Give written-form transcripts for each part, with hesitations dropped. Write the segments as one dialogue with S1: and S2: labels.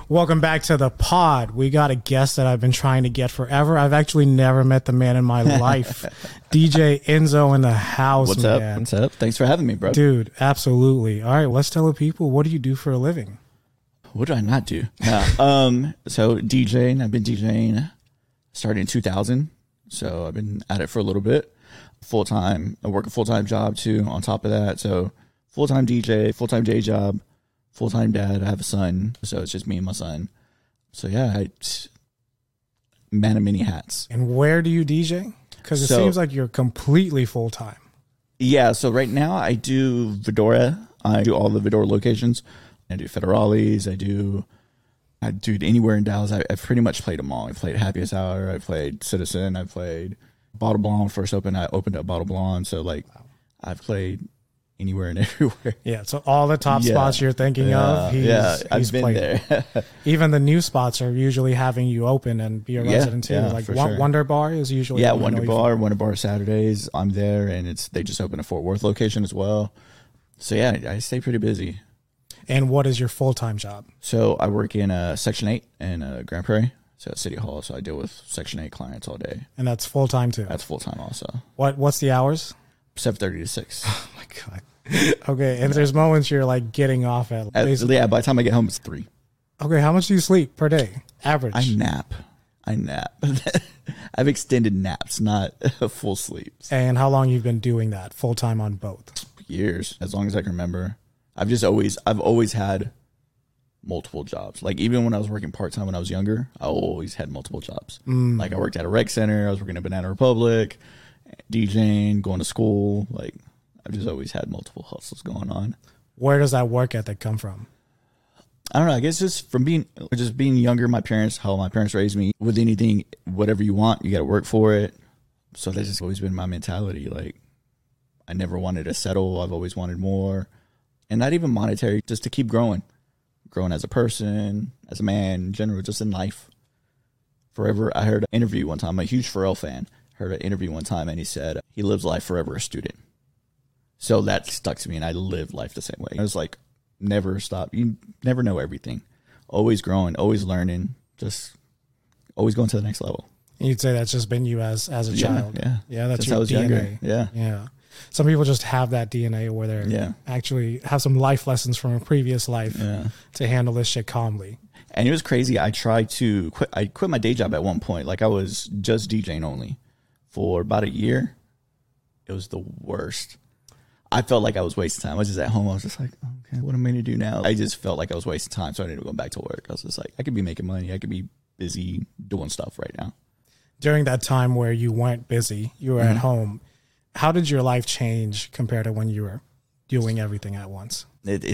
S1: Welcome back to the pod. We got a guest that I've been trying to get forever. I've actually never met the man in my life. DJ Enzo in the house.
S2: What's
S1: man.
S2: up? What's up? Thanks for having me, bro.
S1: Dude, absolutely. All right, let's tell the people, what do you do for a living?
S2: What do I not do? So DJing, I've been DJing starting in 2000. So I've been at it for a little bit. Full time. I work a full-time job too on top of that. So full-time DJ, full-time day job, full-time dad. I have a son. So it's just me and my son. So yeah, man of many hats.
S1: And where do you DJ? Because it seems like you're completely full-time.
S2: Yeah. So right now I do Vidora. I do all the Vidora locations. I do Federales. I do anywhere in Dallas. I've pretty much played them all. I played Happiest Hour. I played Citizen. I played Bottle Blonde. First open, I opened up Bottle Blonde. So like, I've played anywhere and everywhere.
S1: Yeah. So all the top spots you're thinking of,
S2: I've been played there.
S1: Even the new spots are usually having you open and be a resident too. Like Wonder Bar is usually
S2: Wonder Bar Saturdays. I'm there, and they just opened a Fort Worth location as well. So yeah, I stay pretty busy.
S1: And what is your full-time job?
S2: So I work in Section 8 in Grand Prairie, so at City Hall. So I deal with Section 8 clients all day.
S1: And that's full-time too?
S2: That's full-time also.
S1: What's the hours?
S2: 7:30 to 6.
S1: Oh my God. Okay, and there's moments you're like getting off at
S2: by the time I get home, it's 3.
S1: Okay, how much do you sleep per day? Average?
S2: I nap. I've extended naps, not full sleeps.
S1: And how long you've been doing that full-time on both?
S2: Years, as long as I can remember. I've always had multiple jobs. Like even when I was working part-time when I was younger, I always had multiple jobs. Like I worked at a rec center, I was working at Banana Republic, DJing, going to school. Like I've just always had multiple hustles going on.
S1: Where does that work ethic come from?
S2: I don't know. I guess just from being younger, how my parents raised me. With anything, whatever you want, you got to work for it. So that's just always been my mentality. Like I never wanted to settle. I've always wanted more. And not even monetary, just to keep growing as a person, as a man, in general, just in life. Forever, I heard an interview one time, I'm a huge Pharrell fan, heard an interview one time, and he said, he lives life forever a student. So that stuck to me, and I live life the same way. I was like, never stop. You never know everything. Always growing, always learning, just always going to the next level.
S1: And you'd say that's just been you as a child.
S2: Yeah,
S1: that's
S2: since
S1: your
S2: I was
S1: DNA.
S2: Younger.
S1: Yeah. Some people just have that DNA where they're actually have some life lessons from a previous life to handle this shit calmly. And
S2: it was crazy. I tried to quit. I quit my day job at one point. Like I was just DJing only for about a year. It was the worst. I felt like I was wasting time. I was just at home. I was just like, okay, what am I going to do now? I just felt like I was wasting time. So I ended up going back to work. I was just like, I could be making money. I could be busy doing stuff right now.
S1: During that time where you weren't busy, you were at home. How did your life change compared to when you were doing everything at once?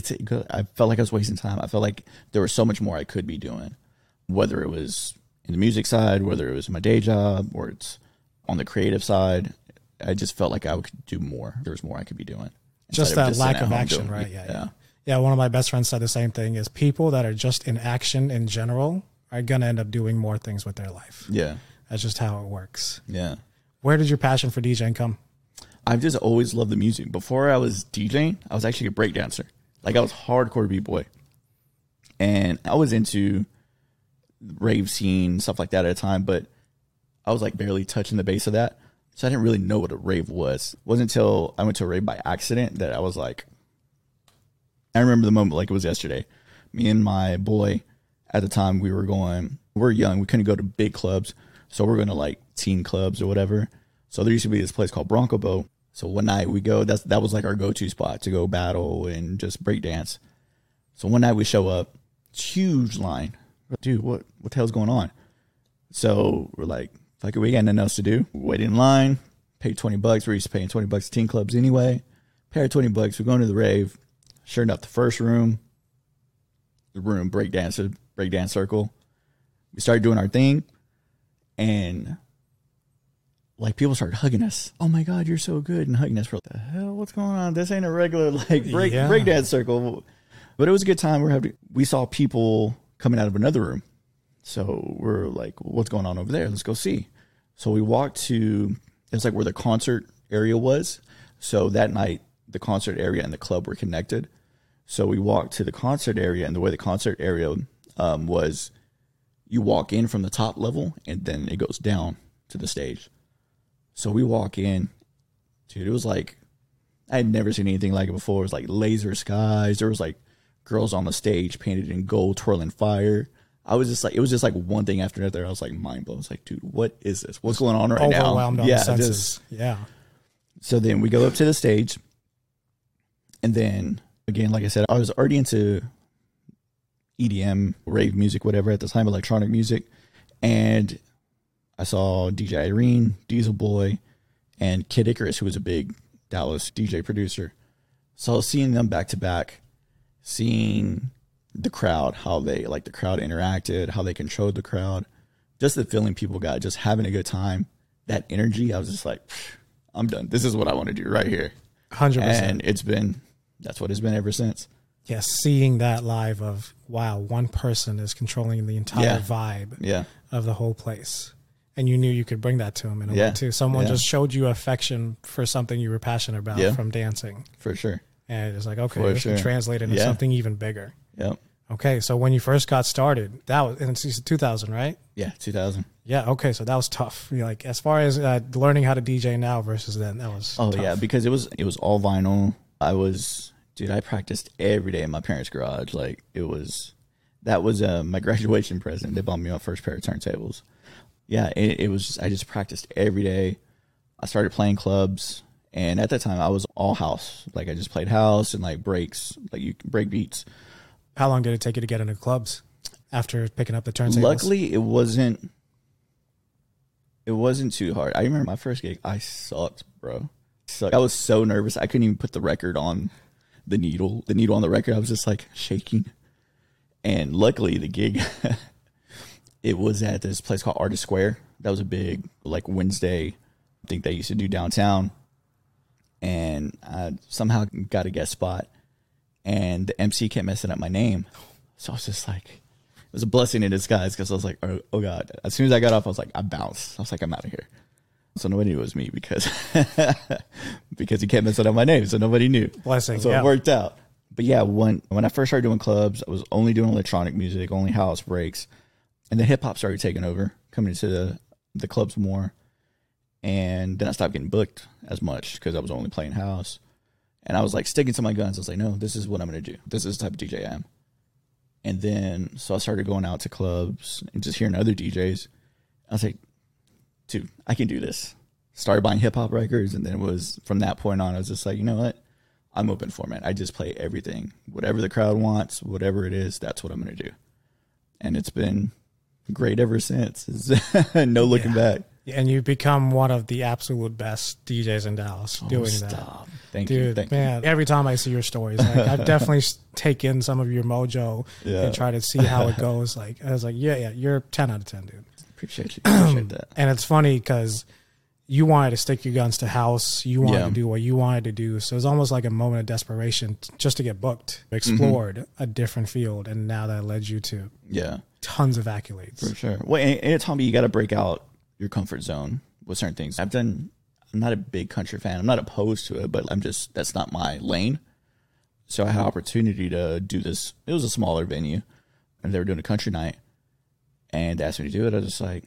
S2: I felt like I was wasting time. I felt like there was so much more I could be doing, whether it was in the music side, whether it was my day job, or it's on the creative side. I just felt like I could do more. There was more I could be doing.
S1: Just that lack of action, right? Yeah. One of my best friends said the same thing, is people that are just in action in general are going to end up doing more things with their life. Yeah. That's just how it works. Yeah. Where did your passion for DJing come?
S2: I've just always loved the music. Before I was DJing, I was actually a breakdancer. Like I was hardcore B-boy. And I was into rave scene, stuff like that at a time, but I was like barely touching the base of that. So I didn't really know what a rave was. It wasn't until I went to a rave by accident that I was like, I remember the moment like it was yesterday. Me and my boy at the time, we're young, we couldn't go to big clubs. So we're going to like teen clubs or whatever. So there used to be this place called Bronco Boat. So one night we go, that was like our go-to spot to go battle and just break dance. So one night we show up, huge line. Dude, what the hell's going on? So we're like, fuck it, we got nothing else to do. Wait in line, pay $20. We're used to paying $20 to teen clubs anyway. Pay our $20, we're going to the rave. Sure enough, the first room, breakdance circle. We started doing our thing, and like people started hugging us. Oh my God, you're so good, and hugging us for what the hell? What's going on? This ain't a regular like breakdance circle. But it was a good time. We saw people coming out of another room, so we're like, what's going on over there? Let's go see. So we walked to, it's like where the concert area was. So that night, the concert area and the club were connected. So we walked to the concert area, and the way the concert area was you walk in from the top level and then it goes down to the stage. So we walk in, dude, it was like, I had never seen anything like it before. It was like laser skies. There was like girls on the stage painted in gold, twirling fire. I was just like, it was just like one thing after another. I was like mind blown. I was like, dude, what is this? What's going on right now?
S1: Overwhelmed on the senses. Yeah.
S2: So then we go up to the stage. And then again, like I said, I was already into EDM, rave music, whatever at the time, electronic music. And I saw DJ Irene, Diesel Boy, and Kid Icarus, who was a big Dallas DJ producer. So seeing them back to back, seeing the crowd, how they like the crowd interacted, how they controlled the crowd, just the feeling people got, just having a good time, that energy, I was just like, I'm done. This is what I want to do right here.
S1: 100%.
S2: And that's what it's been ever since.
S1: Yeah, seeing that live of, wow, one person is controlling the entire vibe of the whole place. And you knew you could bring that to him in a way too. Someone just showed you affection for something you were passionate about from dancing.
S2: For sure.
S1: And it's like, okay, this can translate into something even bigger.
S2: Yep.
S1: Okay, so when you first got started, that was in 2000, right?
S2: Yeah, 2000.
S1: Yeah, okay, so that was tough. You're like, as far as learning how to DJ now versus then, that was tough.
S2: Yeah, because it was all vinyl. I practiced every day in my parents' garage. Like, that was my graduation present. They bought me my first pair of turntables. Yeah, it was I just practiced every day. I started playing clubs, and at that time I was all house. Like, I just played house and like breaks, like you break beats.
S1: How long did it take you to get into clubs after picking up the turntables?
S2: Luckily, it wasn't too hard. I remember my first gig, I sucked, bro. I was so nervous. I couldn't even put the record on the needle on the record. I was just like shaking. And luckily the gig, it was at this place called Artist Square. That was a big, like, Wednesday thing they used to do downtown. And I somehow got a guest spot. And the MC kept messing up my name. So I was just like, it was a blessing in disguise, because I was like, oh God. As soon as I got off, I was like, I bounced. I was like, I'm out of here. So nobody knew it was me because he kept messing up my name. So nobody knew.
S1: Blessing.
S2: So it worked out. But yeah, when I first started doing clubs, I was only doing electronic music, only house breaks. And then hip hop started taking over, coming into the clubs more. And then I stopped getting booked as much because I was only playing house. And I was like sticking to my guns. I was like, no, this is what I'm going to do. This is the type of DJ I am. And then, so I started going out to clubs and just hearing other DJs. I was like, dude, I can do this. Started buying hip hop records. And then it was from that point on, I was just like, you know what? I'm open for it. I just play everything. Whatever the crowd wants, whatever it is, that's what I'm going to do. And it's been great ever since. No looking back.
S1: And you've become one of the absolute best DJs in Dallas doing that.
S2: Thank you.
S1: Dude, man, every time I see your stories, like, I've definitely taken some of your mojo and try to see how it goes. Like, I was like, yeah, you're 10 out of 10, dude.
S2: Appreciate you. Appreciate that.
S1: And it's funny because you wanted to stick your guns to house. You wanted to do what you wanted to do. So it was almost like a moment of desperation just to get booked. Explored a different field, and now that led you to tons of accolades. For
S2: sure. Well, and it taught me you got to break out your comfort zone with certain things. I'm not a big country fan. I'm not opposed to it, but that's not my lane. So I had opportunity to do this. It was a smaller venue, and they were doing a country night, and they asked me to do it. I was just like,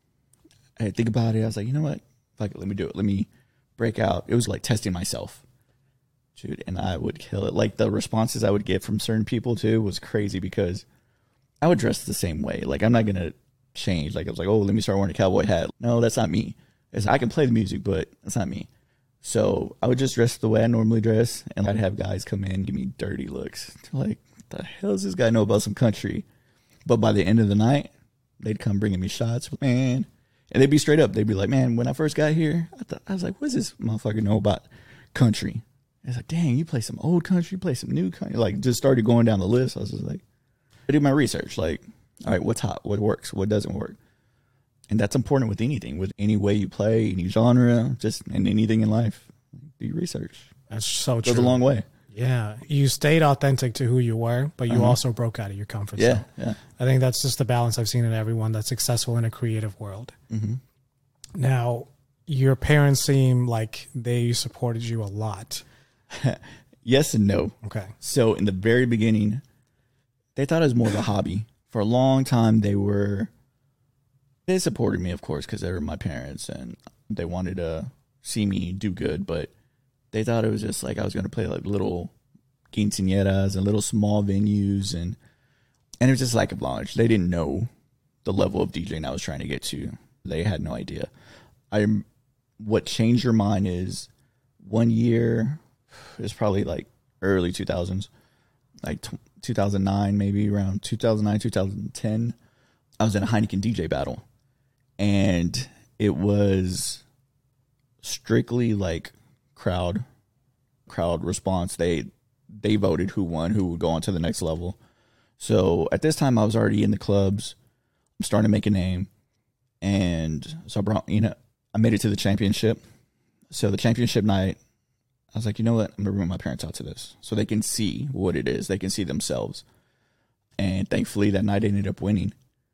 S2: I had to think about it. I was like, you know what? Like, let me do it. Let me break out. It was like testing myself, dude, and I would kill it. Like, the responses I would get from certain people too was crazy, because I would dress the same way. Like, I'm not going to change. Like, I was like, oh, let me start wearing a cowboy hat. No, that's not me. I can play the music, but that's not me. So I would just dress the way I normally dress, and I'd have guys come in and give me dirty looks. Like, what the hell does this guy know about some country? But by the end of the night, they'd come bringing me shots, man. And they'd be straight up. They'd be like, man, when I first got here, I was like, what does this motherfucker know about country? I was like, dang, you play some old country, you play some new country. Like, just started going down the list. I was just like, I do my research. Like, all right, what's hot? What works? What doesn't work? And that's important with anything, with any way you play, any genre, just in anything in life. Do your research.
S1: That's so true.
S2: Goes a long way.
S1: Yeah. You stayed authentic to who you were, but you also broke out of your comfort zone.
S2: Yeah.
S1: I think that's just the balance I've seen in everyone that's successful in a creative world. Mm-hmm. Now, your parents seem like they supported you a lot.
S2: Yes and no.
S1: Okay.
S2: So in the very beginning, they thought it was more of a hobby for a long time, they supported me, of course, because they were my parents and they wanted to see me do good, but they thought it was just like I was going to play like little quinceañeras and little small venues, and it was just lack of knowledge. They didn't know the level of DJing I was trying to get to. They had no idea. What changed your mind is one year, it's probably like early 2000s, like 2009, maybe around 2009, 2010. I was in a Heineken DJ battle, and it was strictly like crowd response. They voted who won, who would go on to the next level. So at this time I was already in the clubs. I'm starting to make a name. And so I made it to the championship. So the championship night, I was like, you know what? I'm going to bring my parents out to this so they can see what it is. They can see themselves. And thankfully that night I ended up winning.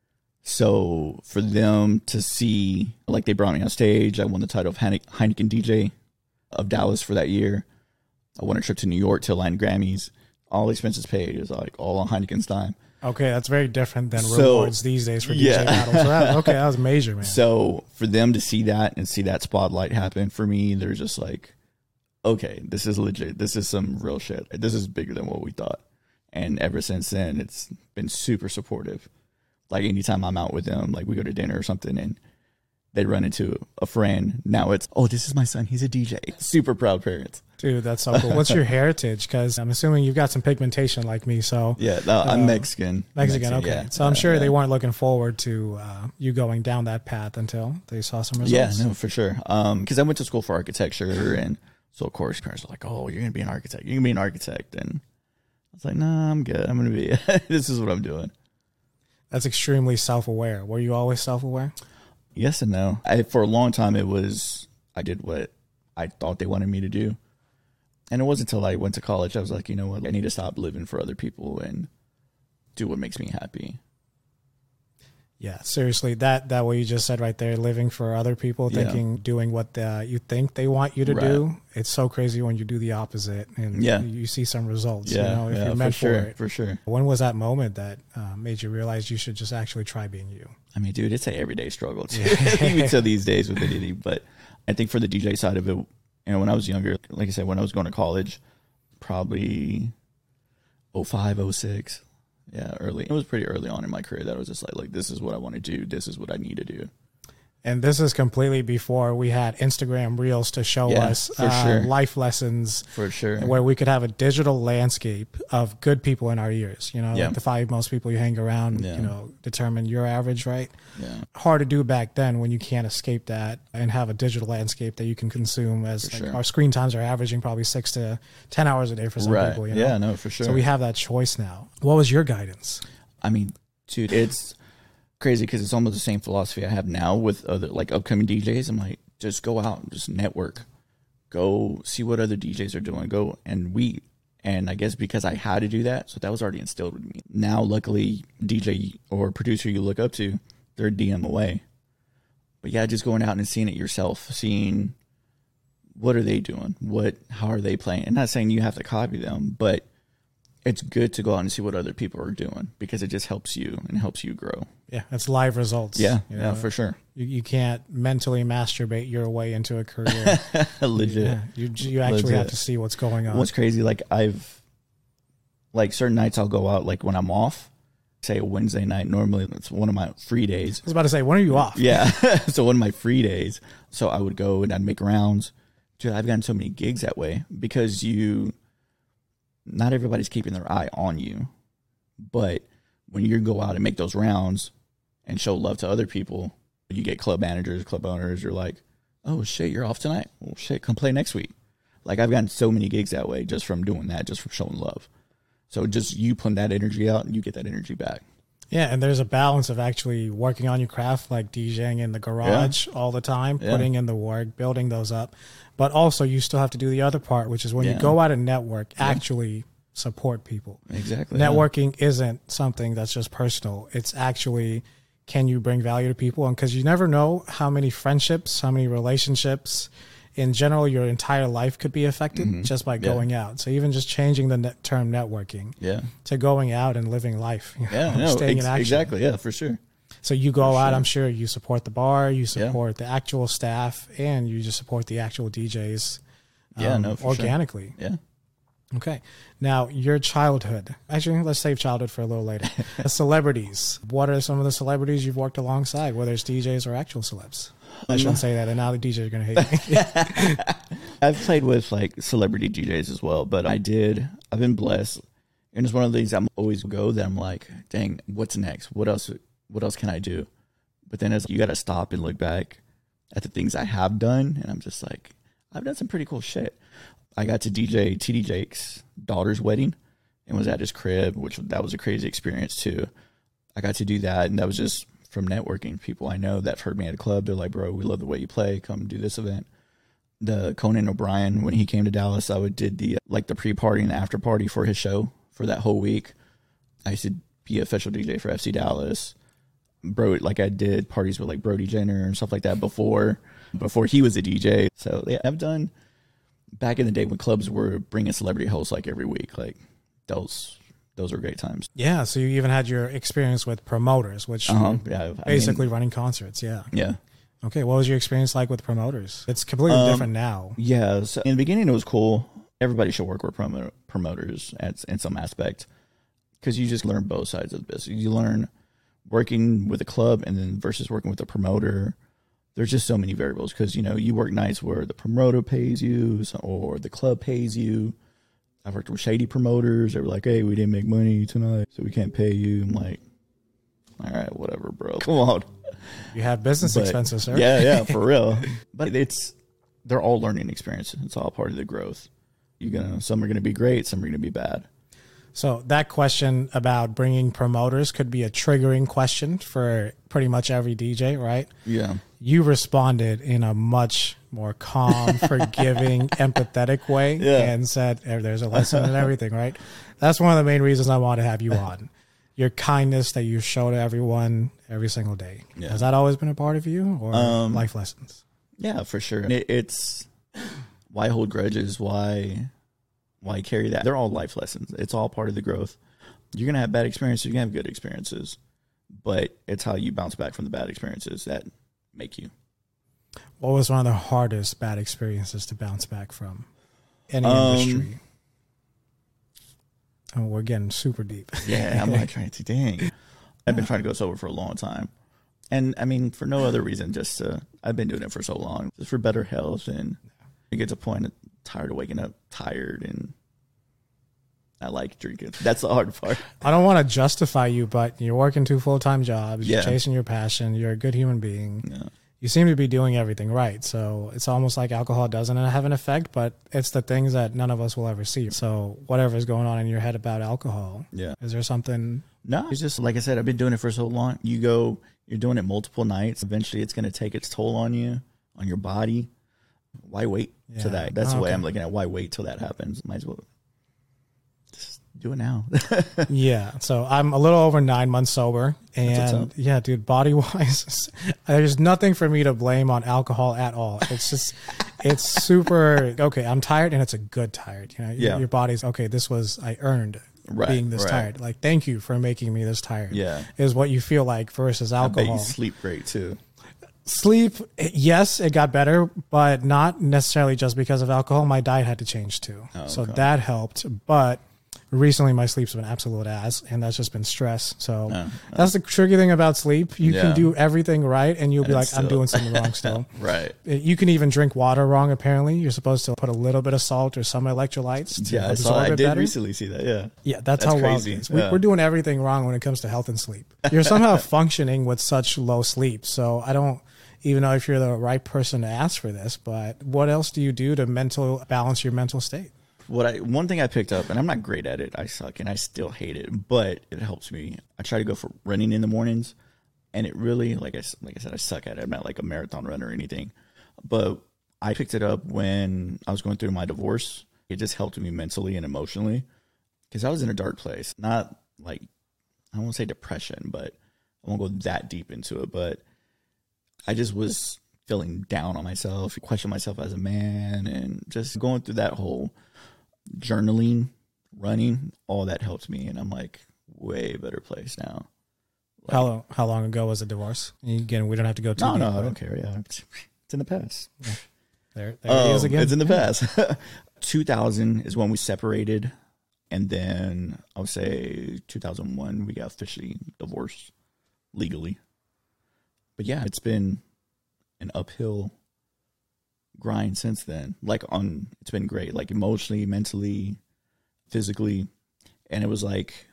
S2: So for them to see, like, they brought me on stage. I won the title of Heineken DJ of Dallas for that year. I won a trip to New York to Latin Grammys. All expenses paid. It was like all on Heineken's dime.
S1: Okay, that's very different than rewards these days for DJ battles. So that was major, man.
S2: So for them to see that and see that spotlight happen, for me, they're just like, okay, this is legit. This is some real shit. This is bigger than what we thought. And ever since then, it's been super supportive. Like anytime I'm out with them, like we go to dinner or something and they run into a friend. Now it's, oh, this is my son. He's a DJ. Super proud parents.
S1: Dude, that's so cool. What's your heritage? Because I'm assuming you've got some pigmentation like me. So
S2: yeah, no, I'm Mexican.
S1: Mexican, okay. Yeah, so I'm sure they weren't looking forward to you going down that path until they saw some results.
S2: Yeah, no, for sure. Because I went to school for architecture, and so of course parents are like, "Oh, you're gonna be an architect. You're gonna be an architect." And I was like, "Nah, I'm good. I'm gonna be. This is what I'm doing."
S1: That's extremely self-aware. Were you always self-aware?
S2: Yes and no. For a long time, I did what I thought they wanted me to do. And it wasn't until I went to college, I was like, you know what? I need to stop living for other people and do what makes me happy.
S1: Yeah, seriously, that what you just said right there, living for other people, doing what you think they want you to do. It's so crazy when you do the opposite and you see some results.
S2: Yeah,
S1: if you're meant for it.
S2: For sure.
S1: When was that moment that made you realize you should just actually try being you?
S2: I mean, dude, it's an everyday struggle too. Even to these days with it. But I think for the DJ side of it, when I was younger, like I said, when I was going to college, probably 05, 06. Yeah, early. It was pretty early on in my career that I was just like, this is what I want to do. This is what I need to do.
S1: And this is completely before we had Instagram Reels to show us life lessons.
S2: For sure.
S1: Where we could have a digital landscape of good people in our ears. Like the 5 most people you hang around, determine your average, right?
S2: Yeah.
S1: Hard to do back then when you can't escape that and have a digital landscape that you can consume as our screen times are averaging probably 6 to 10 hours a day for some people.
S2: Yeah, no, for sure.
S1: So we have that choice now. What was your guidance?
S2: I mean, dude, it's crazy because it's almost the same philosophy I have now with other like upcoming DJs. I'm like, just go out and just network, go see what other DJs are doing, and I guess because I had to do that, so that was already instilled with me. Now, luckily, DJ or producer you look up to, they're a DM away. But yeah, just going out and seeing it yourself, seeing what are they doing, how are they playing. And not saying you have to copy them, but it's good to go out and see what other people are doing because it just helps you and helps you grow.
S1: Yeah, it's live results.
S2: Yeah, for sure.
S1: You can't mentally masturbate your way into a career.
S2: Legit.
S1: Yeah, you actually have to see what's going on.
S2: What's crazy, like certain nights I'll go out, like when I'm off, say a Wednesday night, normally it's one of my free days.
S1: I was about to say, when are you off?
S2: Yeah, so one of my free days. So I would go and I'd make rounds. Dude, I've gotten so many gigs that way because not everybody's keeping their eye on you, but when you go out and make those rounds and show love to other people, you get club managers, club owners, you're like, oh shit, you're off tonight? Well shit, come play next week. Like I've gotten so many gigs that way just from doing that, just from showing love. So just you putting that energy out and you get that energy back.
S1: Yeah, and there's a balance of actually working on your craft, like DJing in the garage all the time, putting in the work, building those up. But also you still have to do the other part, which is when you go out and network, actually support people.
S2: Exactly.
S1: Networking isn't something that's just personal. It's actually, can you bring value to people? And because you never know how many friendships, how many relationships in general, your entire life could be affected just by going out. So even just changing the term networking to going out and living life, staying in action.
S2: Exactly. Yeah, for sure.
S1: So you go out, I'm sure you support the bar, you support the actual staff, and you just support the actual DJs organically.
S2: Sure. Yeah.
S1: Okay. Now, your childhood. Actually, let's save childhood for a little later. The celebrities. What are some of the celebrities you've worked alongside, whether it's DJs or actual celebs? I shouldn't say that, and now the DJs are going to hate me.
S2: I've played with like celebrity DJs as well, but I've been blessed. And it's one of these I'm always go that I'm like, dang, what's next? What else can I do? But then you got to stop and look back at the things I have done, and I'm just like, I've done some pretty cool shit. I got to DJ TD Jake's daughter's wedding and was at his crib, that was a crazy experience too. I got to do that, and that was just from networking. People I know that have heard me at a club, they're like, bro, we love the way you play. Come do this event. The Conan O'Brien, when he came to Dallas, I did the pre-party and the after party for his show for that whole week. I used to be official DJ for FC Dallas. Bro, like I did parties with like Brody Jenner and stuff like that before he was a DJ. So yeah, I've done back in the day when clubs were bringing celebrity hosts like every week. Like those were great times.
S1: Yeah. So you even had your experience with promoters, which basically running concerts. Yeah.
S2: Yeah.
S1: Okay. What was your experience like with promoters? It's completely different now.
S2: Yeah. So in the beginning, it was cool. Everybody should work with promoters in some aspect, because you just learn both sides of the business. You learn working with a club and then versus working with a promoter. There's just so many variables, because, you work nights where the promoter pays you or the club pays you. I've worked with shady promoters. They were like, hey, we didn't make money tonight, so we can't pay you. I'm like, all right, whatever, bro. Come on.
S1: You have business expenses, sir.
S2: Yeah, for real. But they're all learning experiences. It's all part of the growth. Some are going to be great, some are going to be bad.
S1: So that question about bringing promoters could be a triggering question for pretty much every DJ, right?
S2: Yeah.
S1: You responded in a much more calm, forgiving, empathetic way and said, there's a lesson in everything, right? That's one of the main reasons I want to have you on. Your kindness that you show to everyone every single day. Yeah. Has that always been a part of you, or life lessons?
S2: Yeah, for sure. It's why hold grudges, why carry that? They're all life lessons. It's all part of the growth. You're going to have bad experiences. You're going to have good experiences. But it's how you bounce back from the bad experiences that make you.
S1: What was one of the hardest bad experiences to bounce back from? Any industry? Oh, we're getting super deep.
S2: Yeah, I'm like trying to, dang. I've been trying to go sober for a long time. And I mean, for no other reason, I've been doing it for so long. Just for better health. And you get to a point tired of waking up tired, and I like drinking. That's the hard part.
S1: I don't want to justify you, but you're working 2 full-time jobs. You're chasing your passion. You're a good human being. Yeah. You seem to be doing everything right. So it's almost like alcohol doesn't have an effect, but it's the things that none of us will ever see. So whatever's going on in your head about alcohol, is there something?
S2: No, it's just, like I said, I've been doing it for so long. You're doing it multiple nights. Eventually it's going to take its toll on you, on your body. Why wait till that? That's the way I'm looking at. Why wait till that happens? Might as well just do it now.
S1: Yeah. So I'm a little over 9 months sober, and yeah, dude, body wise, there's nothing for me to blame on alcohol at all. It's just, it's super, okay, I'm tired, and it's a good tired. Your body's, okay, I earned being this tired. Like, thank you for making me this tired.
S2: Yeah.
S1: Is what you feel like versus alcohol.
S2: I bet you sleep great too.
S1: Sleep, yes, it got better, but not necessarily just because of alcohol. My diet had to change too. So that helped. But recently my sleep's been absolute ass, and that's just been stress. So that's the tricky thing about sleep. You can do everything right, and you'll be like, I'm doing something wrong still.
S2: Right.
S1: You can even drink water wrong, apparently. You're supposed to put a little bit of salt or some electrolytes to absorb it better.
S2: I did recently see that, yeah.
S1: Yeah, that's how wild it is. We're doing everything wrong when it comes to health and sleep. You're somehow functioning with such low sleep, so I don't even know if you're the right person to ask for this, but what else do you do to balance your mental state?
S2: One thing I picked up, and I'm not great at it, I suck, and I still hate it, but it helps me. I try to go for running in the mornings, and it really, like I said, I suck at it. I'm not like a marathon runner or anything, but I picked it up when I was going through my divorce. It just helped me mentally and emotionally, because I was in a dark place. Not like, I won't say depression, but I won't go that deep into it, but I just was feeling down on myself, question myself as a man, and just going through that whole journaling, running, all that helped me. And I'm like, way better place now.
S1: Like, how long ago was the divorce? Again, we don't have to go too deep.
S2: No, I don't care. Yeah, it's in the past. Yeah.
S1: There it is again.
S2: It's in the past. 2000 is when we separated. And then I would say 2001, we got officially divorced legally. But yeah, it's been an uphill grind since then. It's been great, like emotionally, mentally, physically. And it was like,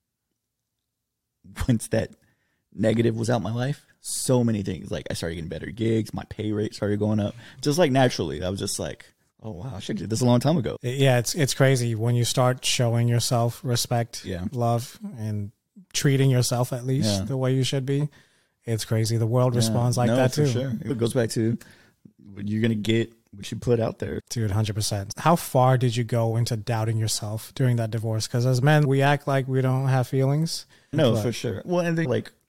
S2: once that negative was out my life, so many things. Like I started getting better gigs, my pay rate started going up, just like naturally. I was just like, oh wow, I should have did this a long time ago.
S1: Yeah, it's crazy when you start showing yourself respect, love, and treating yourself at least the way you should be. It's crazy. The world responds like that too.
S2: Sure. It goes back to you're gonna get what you put out there,
S1: dude. 100%. How far did you go into doubting yourself during that divorce? Because as men, we act like we don't have feelings.
S2: No, for sure. Well, and then like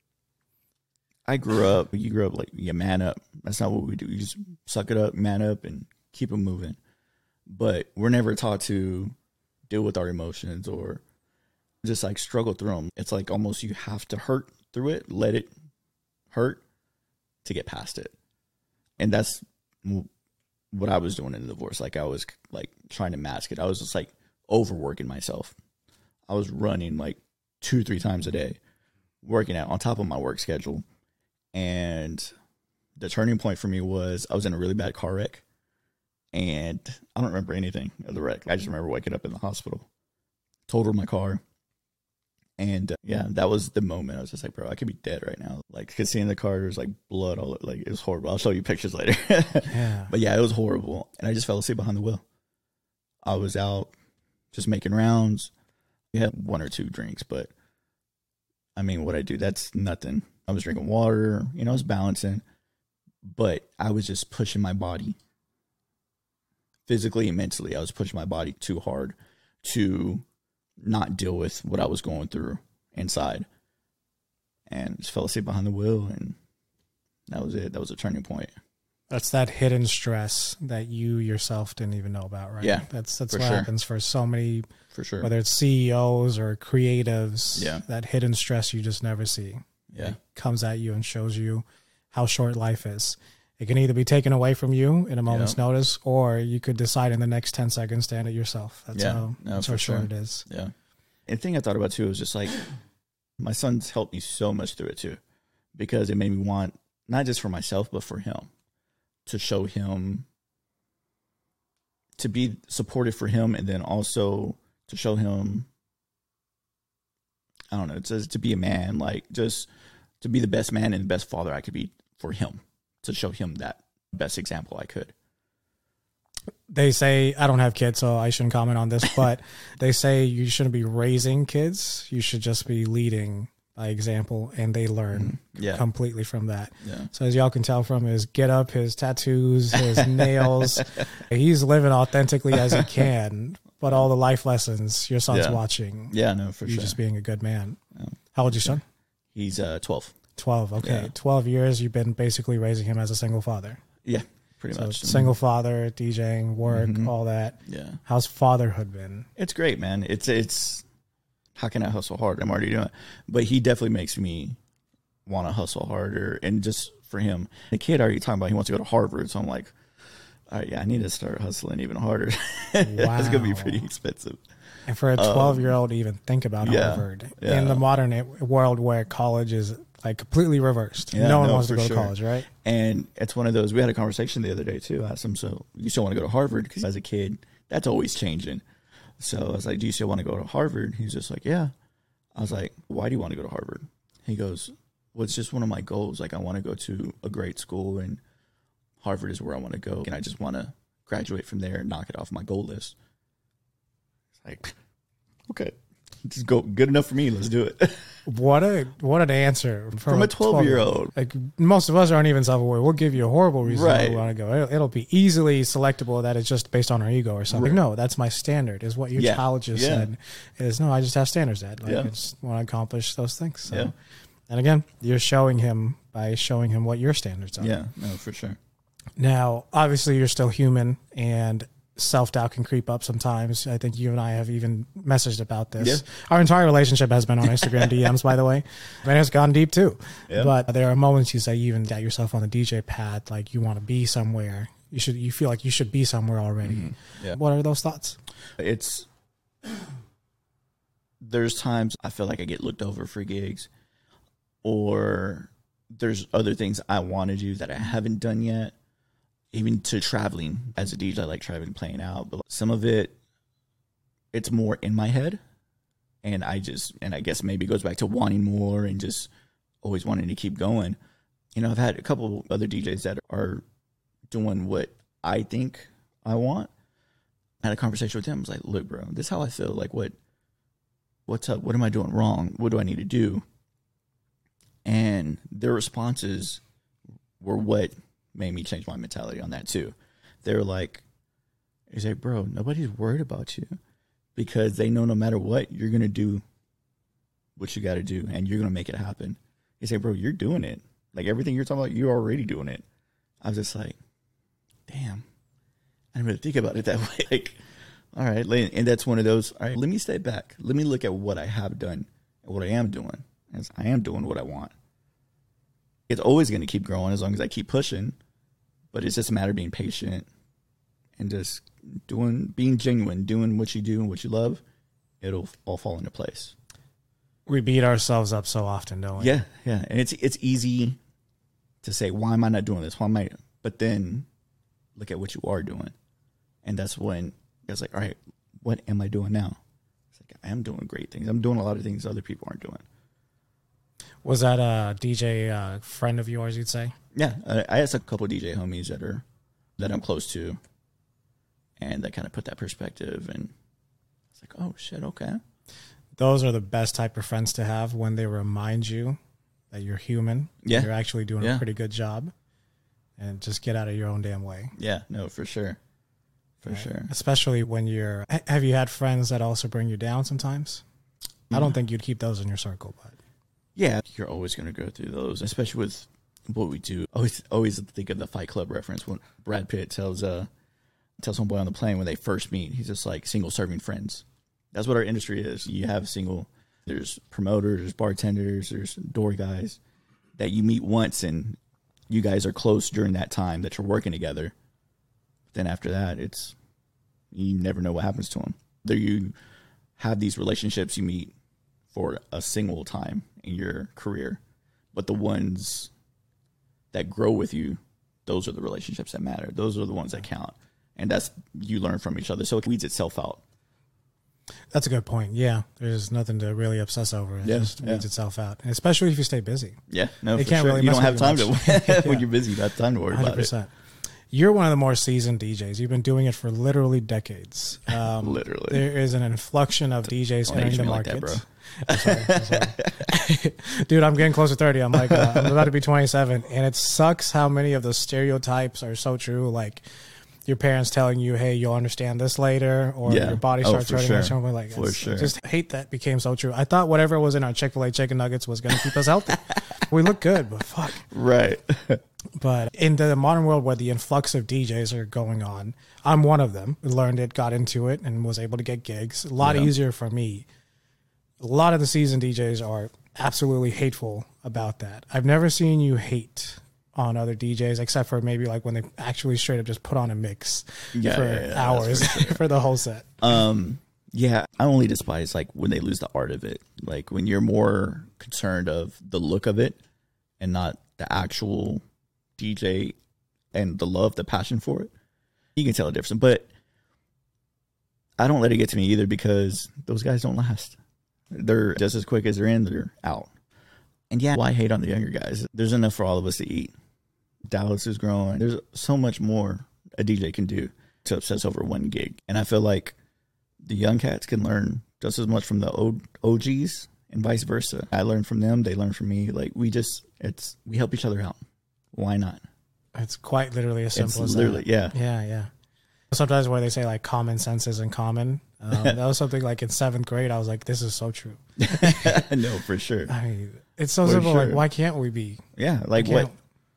S2: you grew up like you man up. That's not what we do. You just suck it up, man up, and keep it moving. But we're never taught to deal with our emotions or just like struggle through them. It's like almost you have to hurt through it, let it hurt to get past it. And that's what I was doing in the divorce. Like I was like trying to mask it. I was just like overworking myself. I was running like 2-3 times a day, working out on top of my work schedule. And the turning point for me was I was in a really bad car wreck. And I don't remember anything of the wreck. I just remember waking up in the hospital, totaled my car. And that was the moment. I was just like, bro, I could be dead right now. Like, could see in the car, there was like blood all like it was horrible. I'll show you pictures later. But yeah, it was horrible. And I just fell asleep behind the wheel. I was out just making rounds. We had 1 or 2 drinks, but I mean, what I do, that's nothing. I was drinking water, I was balancing, but I was just pushing my body physically and mentally. I was pushing my body too hard to not deal with what I was going through inside, and just fell asleep behind the wheel. And that was it. That was a turning point.
S1: That's that hidden stress that you yourself didn't even know about, right?
S2: Yeah,
S1: that's what happens for so many,
S2: for sure.
S1: Whether it's CEOs or creatives, that hidden stress you just never see. It comes at you and shows you how short life is. It can either be taken away from you in a moment's notice, or you could decide in the next 10 seconds to end it yourself. That's how short it is.
S2: Yeah. And the thing I thought about too was just like, my son's helped me so much through it too, because it made me want, not just for myself, but for him, to show him, to be supportive for him, and then also to show him, I don't know, to be a man, like just to be the best man and the best father I could be for him, to show him that best example I could.
S1: They say, I don't have kids, so I shouldn't comment on this, but they say you shouldn't be raising kids. You should just be leading by example, and they learn completely from that. Yeah. So as y'all can tell from his get up, his tattoos, his nails, he's living authentically as he can, but all the life lessons your son's watching.
S2: Yeah, no, for sure.
S1: You just being a good man. Yeah. How old is your son?
S2: He's 12.
S1: 12, okay. Yeah. 12 years, you've been basically raising him as a single father.
S2: Yeah, pretty much.
S1: Single father, DJing, work, all that.
S2: Yeah.
S1: How's fatherhood been?
S2: It's great, man. It's how can I hustle hard? I'm already doing it. But he definitely makes me want to hustle harder. And just for him, the kid already talking about he wants to go to Harvard. So I'm like, all right, I need to start hustling even harder. Wow. It's going to be pretty expensive.
S1: And for a 12-year-old to even think about Harvard in the modern world where college is like completely reversed. No one wants to go to college, right?
S2: And it's one of those, we had a conversation the other day too. I asked him, so you still want to go to Harvard? Because as a kid, that's always changing. So I was like, do you still want to go to Harvard? He's just like, yeah. I was like, why do you want to go to Harvard? He goes, well, it's just one of my goals. Like, I want to go to a great school, and Harvard is where I want to go. And I just want to graduate from there and knock it off my goal list. It's like, okay, just go good enough for me. Let's do it.
S1: What an answer
S2: from a 12-year-old.
S1: Like, most of us aren't even self-aware. We'll give you a horrible reason why we want to go. It'll be easily selectable that it's just based on our ego or something. Right. No, that's my standard. Is what your child just said. Is no, I just have standards, Dad. Like, I just want to accomplish those things. So. Yeah. And again, you're showing him by showing him what your standards are.
S2: Yeah, no, for sure.
S1: Now, obviously, you're still human, and self-doubt can creep up sometimes. I think you and I have even messaged about this. Yeah. Our entire relationship has been on Instagram DMs, by the way. And it's gone deep, too. Yeah. But there are moments you say you even doubt yourself on the DJ path, like you want to be somewhere. You feel like you should be somewhere already. Mm-hmm. Yeah. What are those thoughts?
S2: There's times I feel like I get looked over for gigs, or there's other things I want to do that I haven't done yet. Even to traveling as a DJ, I like traveling, playing out. But some of it's more in my head. And I guess maybe it goes back to wanting more and just always wanting to keep going. You know, I've had a couple other DJs that are doing what I think I want. I had a conversation with them. I was like, look, bro, this is how I feel. Like, what's up? What am I doing wrong? What do I need to do? And their responses were what made me change my mentality on that too. They were like, "He's like, bro, nobody's worried about you because they know no matter what, you're gonna do what you got to do, and you're gonna make it happen." He said, "Bro, you're doing it. Like everything you're talking about, you're already doing it." I was just like, "Damn, I didn't really think about it that way." Like, all right, and that's one of those. All right, let me step back. Let me look at what I have done and what I am doing. As I am doing what I want. It's always going to keep growing as long as I keep pushing, but it's just a matter of being patient and just being genuine, doing what you do and what you love. It'll all fall into place.
S1: We beat ourselves up so often, don't we?
S2: Yeah, yeah. And it's easy to say, why am I not doing this? Why am I? But then look at what you are doing. And that's when it's like, all right, what am I doing now? It's like, I am doing great things. I'm doing a lot of things other people aren't doing.
S1: Was that a DJ friend of yours, you'd say?
S2: Yeah, I have a couple of DJ homies that I'm close to, and that kind of put that perspective, and it's like, oh shit, okay.
S1: Those are the best type of friends to have when they remind you that you're human.
S2: Yeah,
S1: you're actually doing a pretty good job, and just get out of your own damn way.
S2: Yeah, no, for sure, for sure.
S1: Especially when have you had friends that also bring you down sometimes? Mm-hmm. I don't think you'd keep those in your circle, but.
S2: Yeah, you're always going to go through those, especially with what we do. Always think of the Fight Club reference when Brad Pitt tells homeboy on the plane when they first meet, he's just like single serving friends. That's what our industry is. You have there's promoters, there's bartenders, there's door guys that you meet once and you guys are close during that time that you're working together. Then after that, you never know what happens to them. There you have these relationships you meet for a single time in your career, but the ones that grow with you, those are the relationships that matter. Those are the ones that count, and that's you learn from each other. So it weeds itself out.
S1: That's a good point. Yeah, there's nothing to really obsess over. It just weeds itself out, and especially if you stay busy.
S2: Yeah, no, for sure. Really you don't have time to when you're busy. You have time to worry 100%. About it.
S1: You're one of the more seasoned DJs. You've been doing it for literally decades.
S2: Literally,
S1: there is an influx of DJs entering the market. Like that, bro. I'm sorry. Dude, I'm getting close to 30. I'm like, I'm about to be 27, and it sucks how many of the stereotypes are so true. Like your parents telling you, "Hey, you'll understand this later," or your body starts hurting. Or something like that. I just hate that became so true. I thought whatever was in our Chick-fil-A chicken nuggets was going to keep us healthy. We look good, but fuck.
S2: Right.
S1: But in the modern world where the influx of DJs are going on, I'm one of them. Learned it, got into it, and was able to get gigs. A lot easier for me. A lot of the seasoned DJs are absolutely hateful about that. I've never seen you hate on other DJs except for maybe like when they actually straight up just put on a mix for hours for the whole set.
S2: Yeah, I only despise like when they lose the art of it. Like when you're more concerned of the look of it and not the actual DJ and the love, the passion for it. You can tell the difference. But I don't let it get to me either because those guys don't last. They're just as quick as they're in, they're out. And yeah, why hate on the younger guys? There's enough for all of us to eat. Dallas is growing. There's so much more a DJ can do to obsess over one gig. And I feel like the young cats can learn just as much from the OGs and vice versa. I learn from them. They learn from me. Like we help each other out. Why not?
S1: It's quite literally as simple as
S2: literally, that.
S1: Yeah. Yeah. Sometimes where they say like common sense isn't common. That was something like in 7th grade. I was like, this is so true.
S2: No, for sure.
S1: I mean, it's so simple. Sure. Like, why can't we be?
S2: Yeah. Like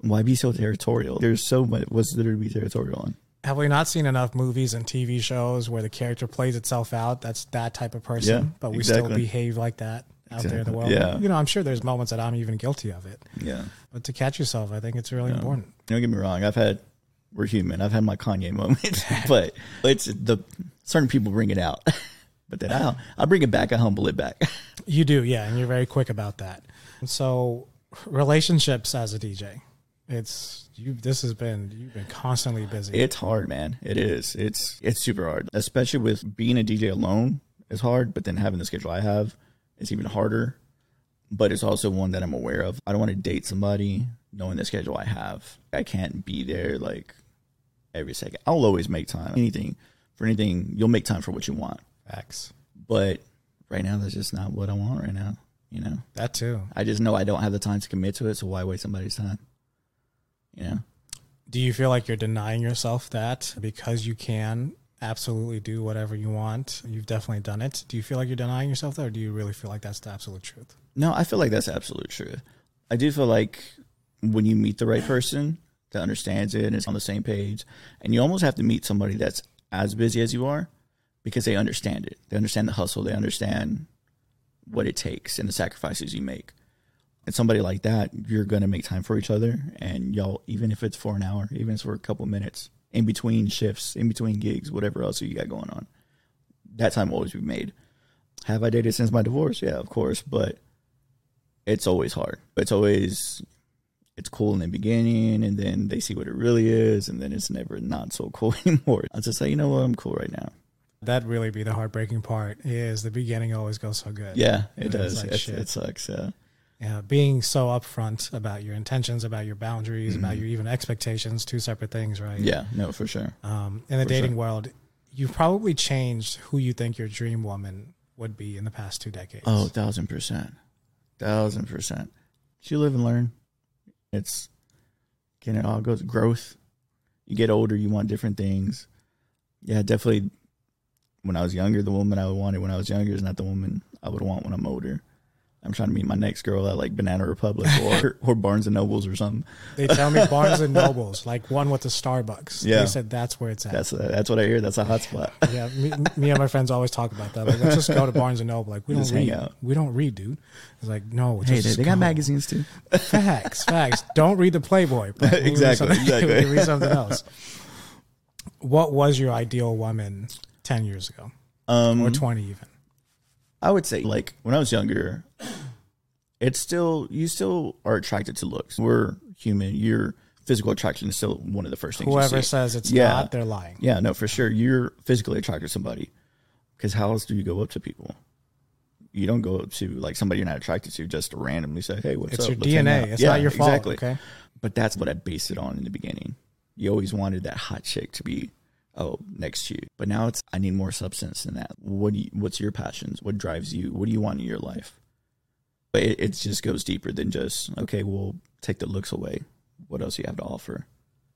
S2: Why be so territorial? There's so much. What's there to be territorial on?
S1: Have we not seen enough movies and TV shows where the character plays itself out? That's that type of person, but we still behave like that out there in the world.
S2: Yeah.
S1: You know, I'm sure there's moments that I'm even guilty of it.
S2: Yeah.
S1: But to catch yourself, I think it's really important.
S2: Don't get me wrong. We're human. I've had my Kanye moments, but it's certain people bring it out. But then I'll bring it back. I humble it back.
S1: You do, yeah, and you're very quick about that. So relationships as a DJ, you've been constantly busy.
S2: It's hard, man. It is. It's super hard, especially with being a DJ alone. It's hard, but then having the schedule I have, it's even harder. But it's also one that I'm aware of. I don't want to date somebody knowing the schedule I have. I can't be there like every second. I'll always make time. For anything, you'll make time for what you want.
S1: Facts.
S2: But right now, that's just not what I want right now. You know?
S1: That too.
S2: I just know I don't have the time to commit to it, so why waste somebody's time? You know?
S1: Do you feel like you're denying yourself that because you can absolutely do whatever you want? You've definitely done it. Do you feel like you're denying yourself that, or do you really feel like that's the absolute truth?
S2: No, I feel like that's the absolute truth. I do feel like when you meet the right person that understands it and is on the same page, and you almost have to meet somebody that's as busy as you are because they understand it. They understand the hustle. They understand what it takes and the sacrifices you make. And somebody like that, you're going to make time for each other. And y'all, even if it's for an hour, even if it's for a couple minutes, in between shifts, in between gigs, whatever else you got going on, that time will always be made. Have I dated since my divorce? Yeah, of course. But it's always hard. It's cool in the beginning, and then they see what it really is, and then it's never not so cool anymore. I'll just say, you know what, I'm cool right now.
S1: That'd really be the heartbreaking part, is the beginning always goes so good.
S2: Yeah, it does. Like, it sucks, yeah.
S1: Yeah, being so upfront about your intentions, about your boundaries, about your even expectations, two separate things, right?
S2: Yeah, no, for sure.
S1: In the dating world, you've probably changed who you think your dream woman would be in the past 2 decades.
S2: Oh, 1,000%. 1,000%. You live and learn. It all goes growth. You get older, you want different things. Yeah, definitely. When I was younger, the woman I wanted when I was younger is not the woman I would want when I'm older. I'm trying to meet my next girl at like Banana Republic or Barnes and Nobles or something.
S1: They tell me Barnes and Nobles, like one with the Starbucks.
S2: Yeah.
S1: They said that's where it's at.
S2: That's what I hear. That's a hot spot.
S1: Yeah, me and my friends always talk about that. Like, let's just go to Barnes and Noble. Like, we don't read. We don't read, dude. It's like, no.
S2: Hey, they got magazines too.
S1: Facts. Don't read the Playboy.
S2: Exactly.
S1: Read something else. What was your ideal woman 10 years ago? Or 20 even?
S2: I would say, like, when I was younger, you still are attracted to looks. We're human. Your physical attraction is still one of the first things
S1: Whoever
S2: you see.
S1: says it's not, they're lying.
S2: Yeah, no, for sure. You're physically attracted to somebody. Because how else do you go up to people? You don't go up to, like, somebody you're not attracted to just to randomly say, hey, what's up?
S1: It's your DNA. It's not your fault. Exactly. Okay?
S2: But that's what I based it on in the beginning. You always wanted that hot chick to be next to you. But now I need more substance than that. What's your passions? What drives you? What do you want in your life? But it just goes deeper than just, okay, we'll take the looks away. What else do you have to offer?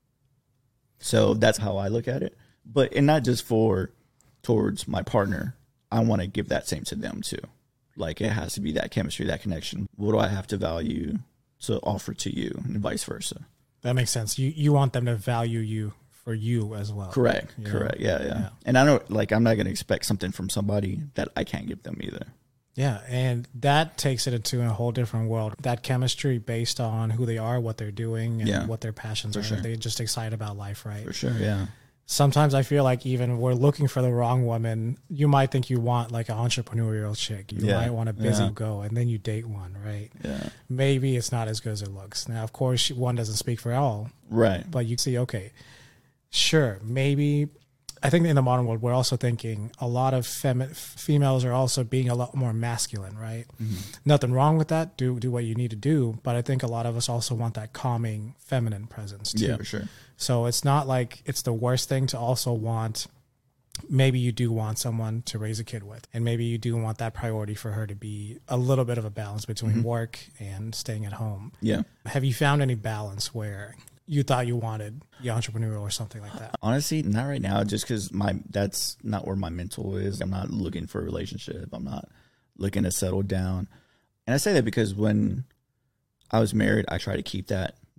S2: So that's how I look at it. And not just towards my partner. I want to give that same to them too. Like, it has to be that chemistry, that connection. What do I have to value to offer to you, and vice versa?
S1: That makes sense. You want them to value you for you as well.
S2: Correct. Yeah. And I don't, like, I'm not going to expect something from somebody that I can't give them either.
S1: Yeah, and that takes it into a whole different world. That chemistry based on who they are, what they're doing, and what their passions are. Sure. They're just excited about life, right?
S2: For sure, yeah.
S1: Sometimes I feel like even we're looking for the wrong woman. You might think you want like an entrepreneurial chick. You might want a busy go, and then you date one, right?
S2: Yeah.
S1: Maybe it's not as good as it looks. Now, of course, one doesn't speak for all.
S2: Right.
S1: But you see, okay, sure, maybe. I think in the modern world, we're also thinking a lot of females are also being a lot more masculine, right? Mm-hmm. Nothing wrong with that. Do what you need to do. But I think a lot of us also want that calming feminine presence too.
S2: Yeah, for sure.
S1: So it's not like it's the worst thing to also want. Maybe you do want someone to raise a kid with, and maybe you do want that priority for her to be a little bit of a balance between work and staying at home.
S2: Yeah.
S1: Have you found any balance where you thought you wanted the entrepreneurial or something like that?
S2: Honestly, not right now, just because that's not where my mental is. I'm not looking for a relationship. I'm not looking to settle down. And I say that because when I was married, I tried to keep that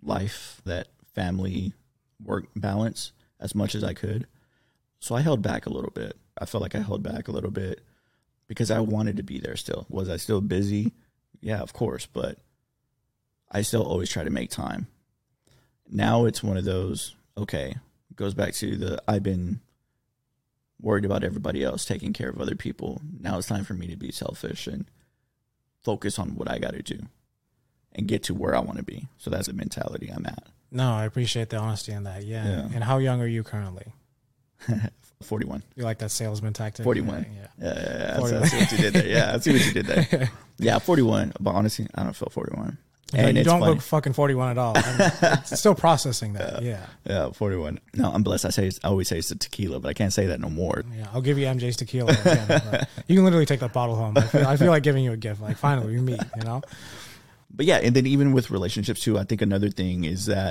S2: life, that family work balance as much as I could. So I held back a little bit. I felt like I held back a little bit because I wanted to be there still. Was I still busy? Yeah, of course, but I still always try to make time. Now it's one of those, okay, goes back to I've been worried about everybody else, taking care of other people. Now it's time for me to be selfish and focus on what I got to do and get to where I want to be. So that's the mentality I'm at.
S1: No, I appreciate the honesty in that. Yeah. And how young are you currently?
S2: 41.
S1: You like that salesman tactic?
S2: 41. Yeah. I see what you did there. Yeah, I see what you did there. Yeah, 41. But honestly, I don't feel 41.
S1: And you don't look fucking 41 at all. I'm still processing that.
S2: Yeah, 41. No, I'm blessed. I always say it's the tequila, but I can't say that no more.
S1: Yeah, I'll give you MJ's tequila. You can literally take that bottle home. I feel like giving you a gift. Like, finally, we meet, you know?
S2: But yeah, and then even with relationships too, I think another thing is that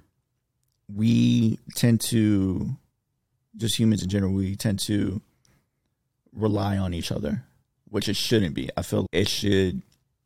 S2: we tend to, just humans in general, we tend to rely on each other, which it shouldn't be. I feel it should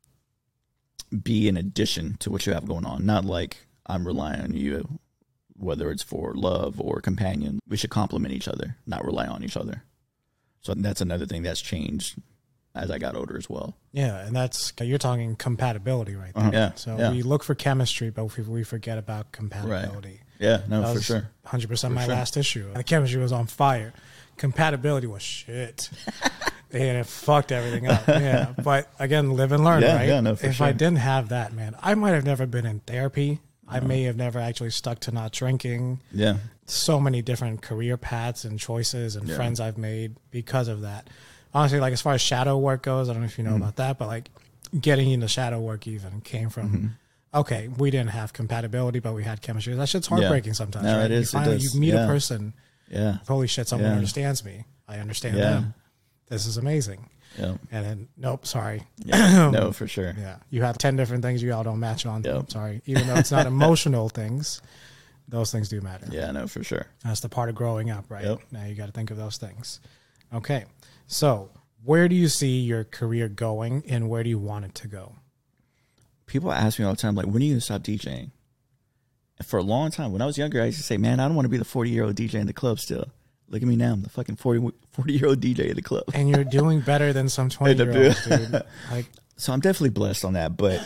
S2: be an addition to what you have going on, not like I'm relying on you, whether it's for love or companion. We should complement each other, not rely on each other. So that's another thing that's changed as I got older as well.
S1: Yeah, and you're talking compatibility right there. So we look for chemistry, but we forget about compatibility.
S2: Right. Yeah, no, for sure.
S1: 100% my last issue. The chemistry was on fire. Compatibility was shit. And it fucked everything up. Yeah. But again, live and learn, right?
S2: Yeah, no, for
S1: if
S2: sure.
S1: I didn't have that, man, I might have never been in therapy. I may have never actually stuck to not drinking.
S2: Yeah.
S1: So many different career paths and choices and friends I've made because of that. Honestly, like as far as shadow work goes, I don't know if you know about that, but like getting into shadow work even came from, okay, we didn't have compatibility, but we had chemistry. That shit's heartbreaking sometimes.
S2: No,
S1: right?
S2: it is.
S1: You meet a person.
S2: Yeah.
S1: Holy shit, someone understands me. I understand them. This is amazing.
S2: Yeah.
S1: And then, nope, sorry.
S2: Yeah. No, for sure.
S1: Yeah. You have 10 different things you all don't match on. Yep. Sorry. Even though it's not emotional things, those things do matter.
S2: Yeah, no, for sure.
S1: That's the part of growing up, right?
S2: Yep.
S1: Now you got to think of those things. Okay. So where do you see your career going and where do you want it to go?
S2: People ask me all the time, like, when are you going to stop DJing? And for a long time, when I was younger, I used to say, man, I don't want to be the 40-year-old DJ in the club still. Look at me now. I'm the fucking 40-year-old DJ at the club.
S1: And you're doing better than some 20-year-olds, dude.
S2: So I'm definitely blessed on that. But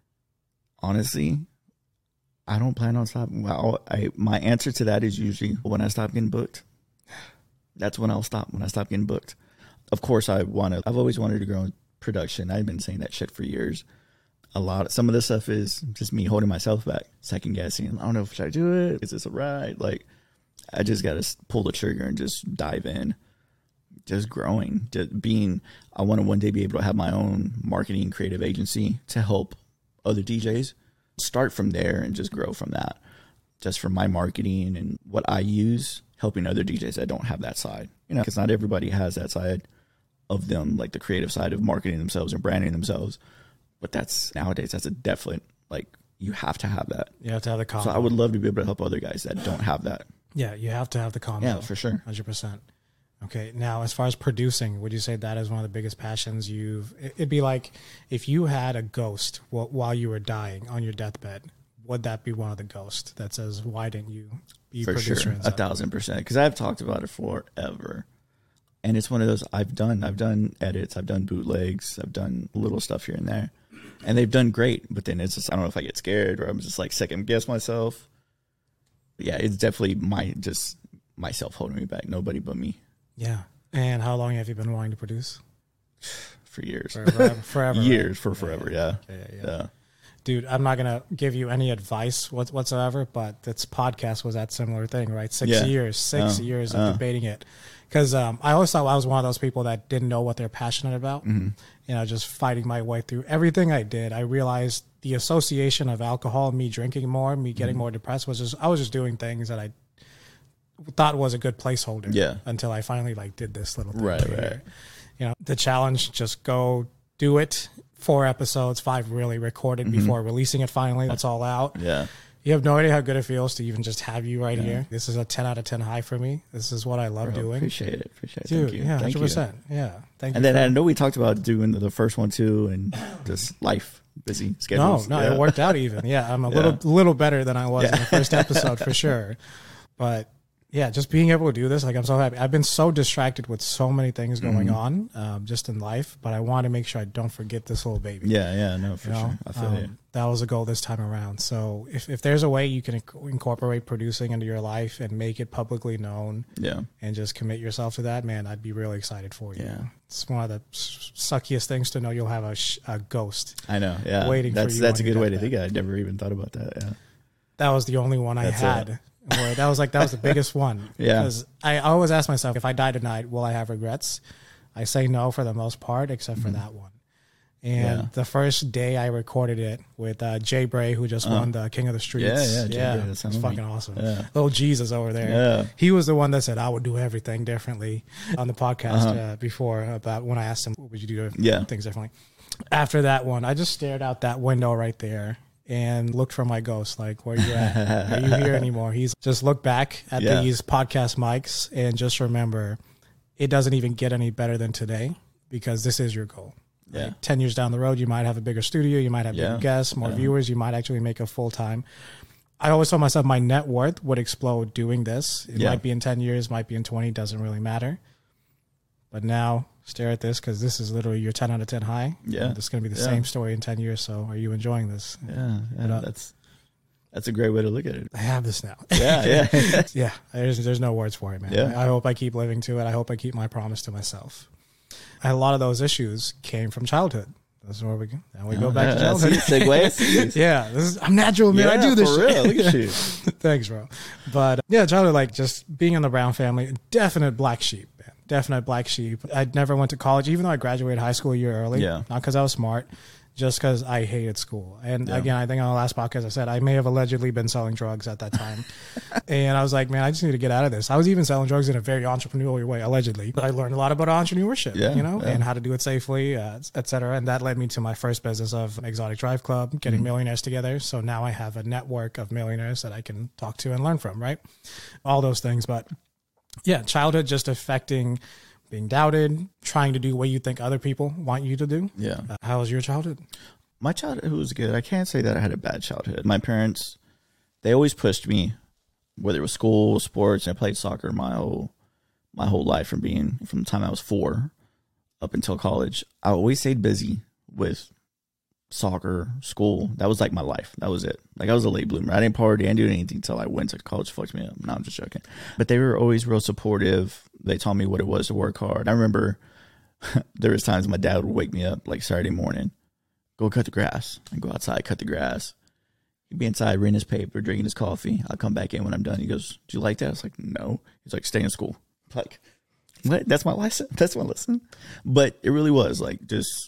S2: honestly, I don't plan on stopping. My answer to that is usually when I stop getting booked. That's when I'll stop, when I stop getting booked. Of course, I've always wanted to grow in production. I've been saying that shit for years. Some of this stuff is just me holding myself back, second guessing. I don't know if should I do it. Is this a ride? Like, I just got to pull the trigger and just dive in. Just growing, I want to one day be able to have my own marketing creative agency to help other DJs. Start from there and just grow from that. Just from my marketing and what I use, helping other DJs that don't have that side. You know, because not everybody has that side of them, like the creative side of marketing themselves and branding themselves. But nowadays, that's a definite, like, you have to have that.
S1: You have to have the combo.
S2: So I would love to be able to help other guys that don't have that.
S1: Yeah, you have to have the combo.
S2: Yeah, for sure.
S1: 100%. Okay, now as far as producing, would you say that is one of the biggest passions it'd be like if you had a ghost while you were dying on your deathbed, would that be one of the ghosts that says, why didn't you be
S2: for
S1: producer?
S2: Sure, 1,000%. Because I've talked about it forever. And it's one of those, I've done edits, I've done bootlegs, I've done little stuff here and there. And they've done great, but then it's just, I don't know if I get scared or I'm just like second guess myself. But yeah, it's definitely myself holding me back. Nobody but me.
S1: Yeah. And how long have you been wanting to produce?
S2: For years.
S1: Forever.
S2: Years, right? Forever, yeah. Yeah.
S1: Dude, I'm not going to give you any advice whatsoever, but this podcast was that similar thing, right? 6 years of debating it. Because I always thought I was one of those people that didn't know what they're passionate about. Mm-hmm. You know, just fighting my way through everything I did. I realized the association of alcohol, me drinking more, me getting more depressed, I was just doing things that I thought was a good placeholder. Yeah. Until I finally did this little thing. Right. You know, the challenge, just go do it. 4 episodes, 5 really recorded before releasing it finally. That's all out. Yeah. You have no idea how good it feels to even just have you here. This is a 10 out of 10 high for me. This is what I love doing.
S2: Appreciate it.
S1: Dude,
S2: thank you.
S1: Yeah, 100%. Yeah. Thank you.
S2: And then I know we talked about doing the first one too and just life. busy schedules.
S1: No, it worked out even. Yeah, I'm a little better than I was in the first episode for sure. But yeah, just being able to do this, like, I'm so happy. I've been so distracted with so many things going on just in life, but I want to make sure I don't forget this little baby.
S2: Yeah, no, for sure. I feel you.
S1: That was a goal this time around. So if there's a way you can incorporate producing into your life and make it publicly known, and just commit yourself to that, man, I'd be really excited for you. Yeah. It's one of the suckiest things to know you'll have a ghost.
S2: I know, yeah.
S1: Waiting for you.
S2: That's a good way to think of it. I never even thought about that, yeah.
S1: That was the only one I had. Where that was the biggest one.
S2: Yeah.
S1: Because I always ask myself, if I die tonight, will I have regrets? I say no for the most part, except for that one. And the first day I recorded it with Jay Bray, who just won the King of the Streets.
S2: Yeah.
S1: It's fucking awesome.
S2: Yeah.
S1: Little Jesus over there.
S2: Yeah.
S1: He was the one that said, I would do everything differently on the podcast before, about when I asked him, what would you do things differently? After that one, I just stared out that window right there and looked for my ghost, like, where you at? Are you here anymore? He's just look back at these podcast mics and just remember, it doesn't even get any better than today, because this is your goal.
S2: Yeah.
S1: Like 10 years down the road, you might have a bigger studio, you might have bigger guests, more viewers, you might actually make a full-time. I always told myself my net worth would explode doing this. It might be in 10 years, might be in 20, doesn't really matter. But now, stare at this, because this is literally your 10 out of 10 high.
S2: Yeah.
S1: It's going to be the same story in 10 years. So are you enjoying this?
S2: Yeah. That's a great way to look at it.
S1: I have this now.
S2: Yeah.
S1: Yeah. There's no words for it, man.
S2: Yeah.
S1: I hope I keep living to it. I hope I keep my promise to myself. A lot of those issues came from childhood. That's where we go back to childhood.
S2: Segue.
S1: Yeah. I'm natural, man. I do this
S2: for real.
S1: shit.
S2: Look at you.
S1: Thanks, bro. But childhood, like, just being in the Brown family, definite black sheep. Definite black sheep. I never went to college, even though I graduated high school a year early.
S2: Yeah.
S1: Not because I was smart, just because I hated school. And again, I think on the last podcast I said I may have allegedly been selling drugs at that time. And I was like, man, I just need to get out of this. I was even selling drugs in a very entrepreneurial way, allegedly. But I learned a lot about entrepreneurship, and how to do it safely, et cetera. And that led me to my first business of Exotic Drive Club, getting millionaires together. So now I have a network of millionaires that I can talk to and learn from, right? All those things. But yeah, childhood just affecting being doubted, trying to do what you think other people want you to do.
S2: Yeah.
S1: How was your childhood?
S2: My childhood was good. I can't say that I had a bad childhood. My parents, they always pushed me, whether it was school, sports. I played soccer my whole life from the time I was 4 up until college. I always stayed busy with soccer, school. That was like my life. That was it. Like, I was a late bloomer. I didn't party. I didn't do anything until I went to college. Fucked me up. No, I'm just joking. But they were always real supportive. They taught me what it was to work hard. I remember there was times my dad would wake me up like Saturday morning, go cut the grass. I'd go outside, cut the grass. He'd be inside reading his paper, drinking his coffee. I'll come back in when I'm done. He goes, "Do you like that?" I was like, "No." He's like, "Stay in school." I'm like, what? That's my lesson? That's my lesson? But it really was like, just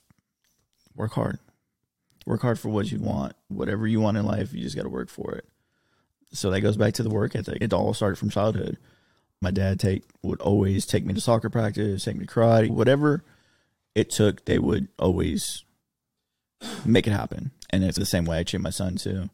S2: work hard. Work hard for what you want. Whatever you want in life, you just got to work for it. So that goes back to the work ethic. It all started from childhood. My dad would always take me to soccer practice, take me to karate, whatever it took. They would always make it happen. And it's the same way I treat my son too.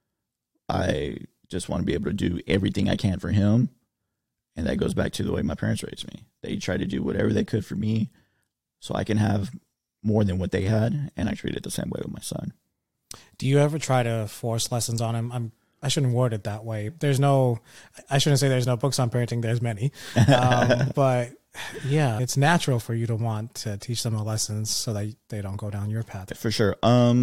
S2: I just want to be able to do everything I can for him. And that goes back to the way my parents raised me. They tried to do whatever they could for me so I can have more than what they had, and I treat it the same way with my son.
S1: Do you ever try to force lessons on him? I shouldn't word it that way. I shouldn't say there's no books on parenting. There's many. But yeah, it's natural for you to want to teach them the lessons so that they don't go down your path.
S2: For sure.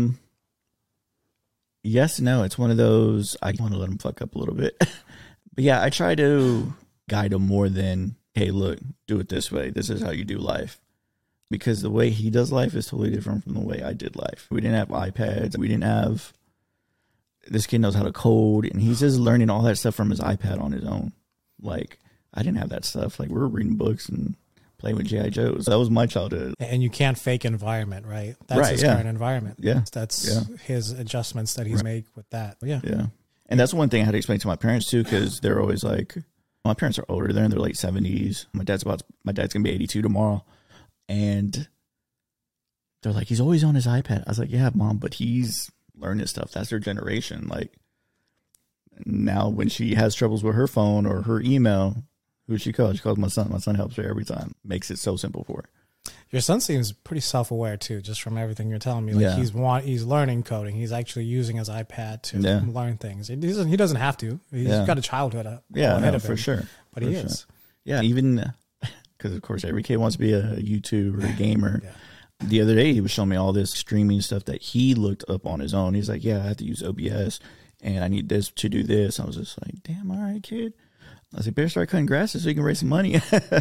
S2: Yes, no, it's one of those, I want to let them fuck up a little bit. But yeah, I try to guide them more than, hey, look, do it this way. This is how you do life. Because the way he does life is totally different from the way I did life. We didn't have iPads. We didn't have, this kid knows how to code, and he's just learning all that stuff from his iPad on his own. Like, I didn't have that stuff. Like, we were reading books and playing with G.I. Joes. That was my childhood.
S1: And you can't fake environment, right? That's his current environment.
S2: Yeah.
S1: That's his adjustments that he's made with that. Yeah.
S2: And that's one thing I had to explain to my parents too, because they're always like, my parents are older. They're in their late 70s. My dad's going to be 82 tomorrow. And they're like, he's always on his iPad. I was like, yeah, Mom, but he's learning stuff. That's their generation. Like, now when she has troubles with her phone or her email, who she calls? She calls my son. My son helps her every time. Makes it so simple for her.
S1: Your son seems pretty self-aware too, just from everything you're telling me. Like he's learning coding. He's actually using his iPad to learn things. He doesn't have to. He's got a childhood ahead of him,
S2: for sure.
S1: But he is.
S2: Sure. Yeah, even because of course every kid wants to be a YouTuber or a gamer. The other day he was showing me all this streaming stuff that he looked up on his own. He's like, "Yeah, I have to use OBS, and I need this to do this." I was just like, "Damn, all right, kid." I was like, "Better start cutting grasses so you can raise some money."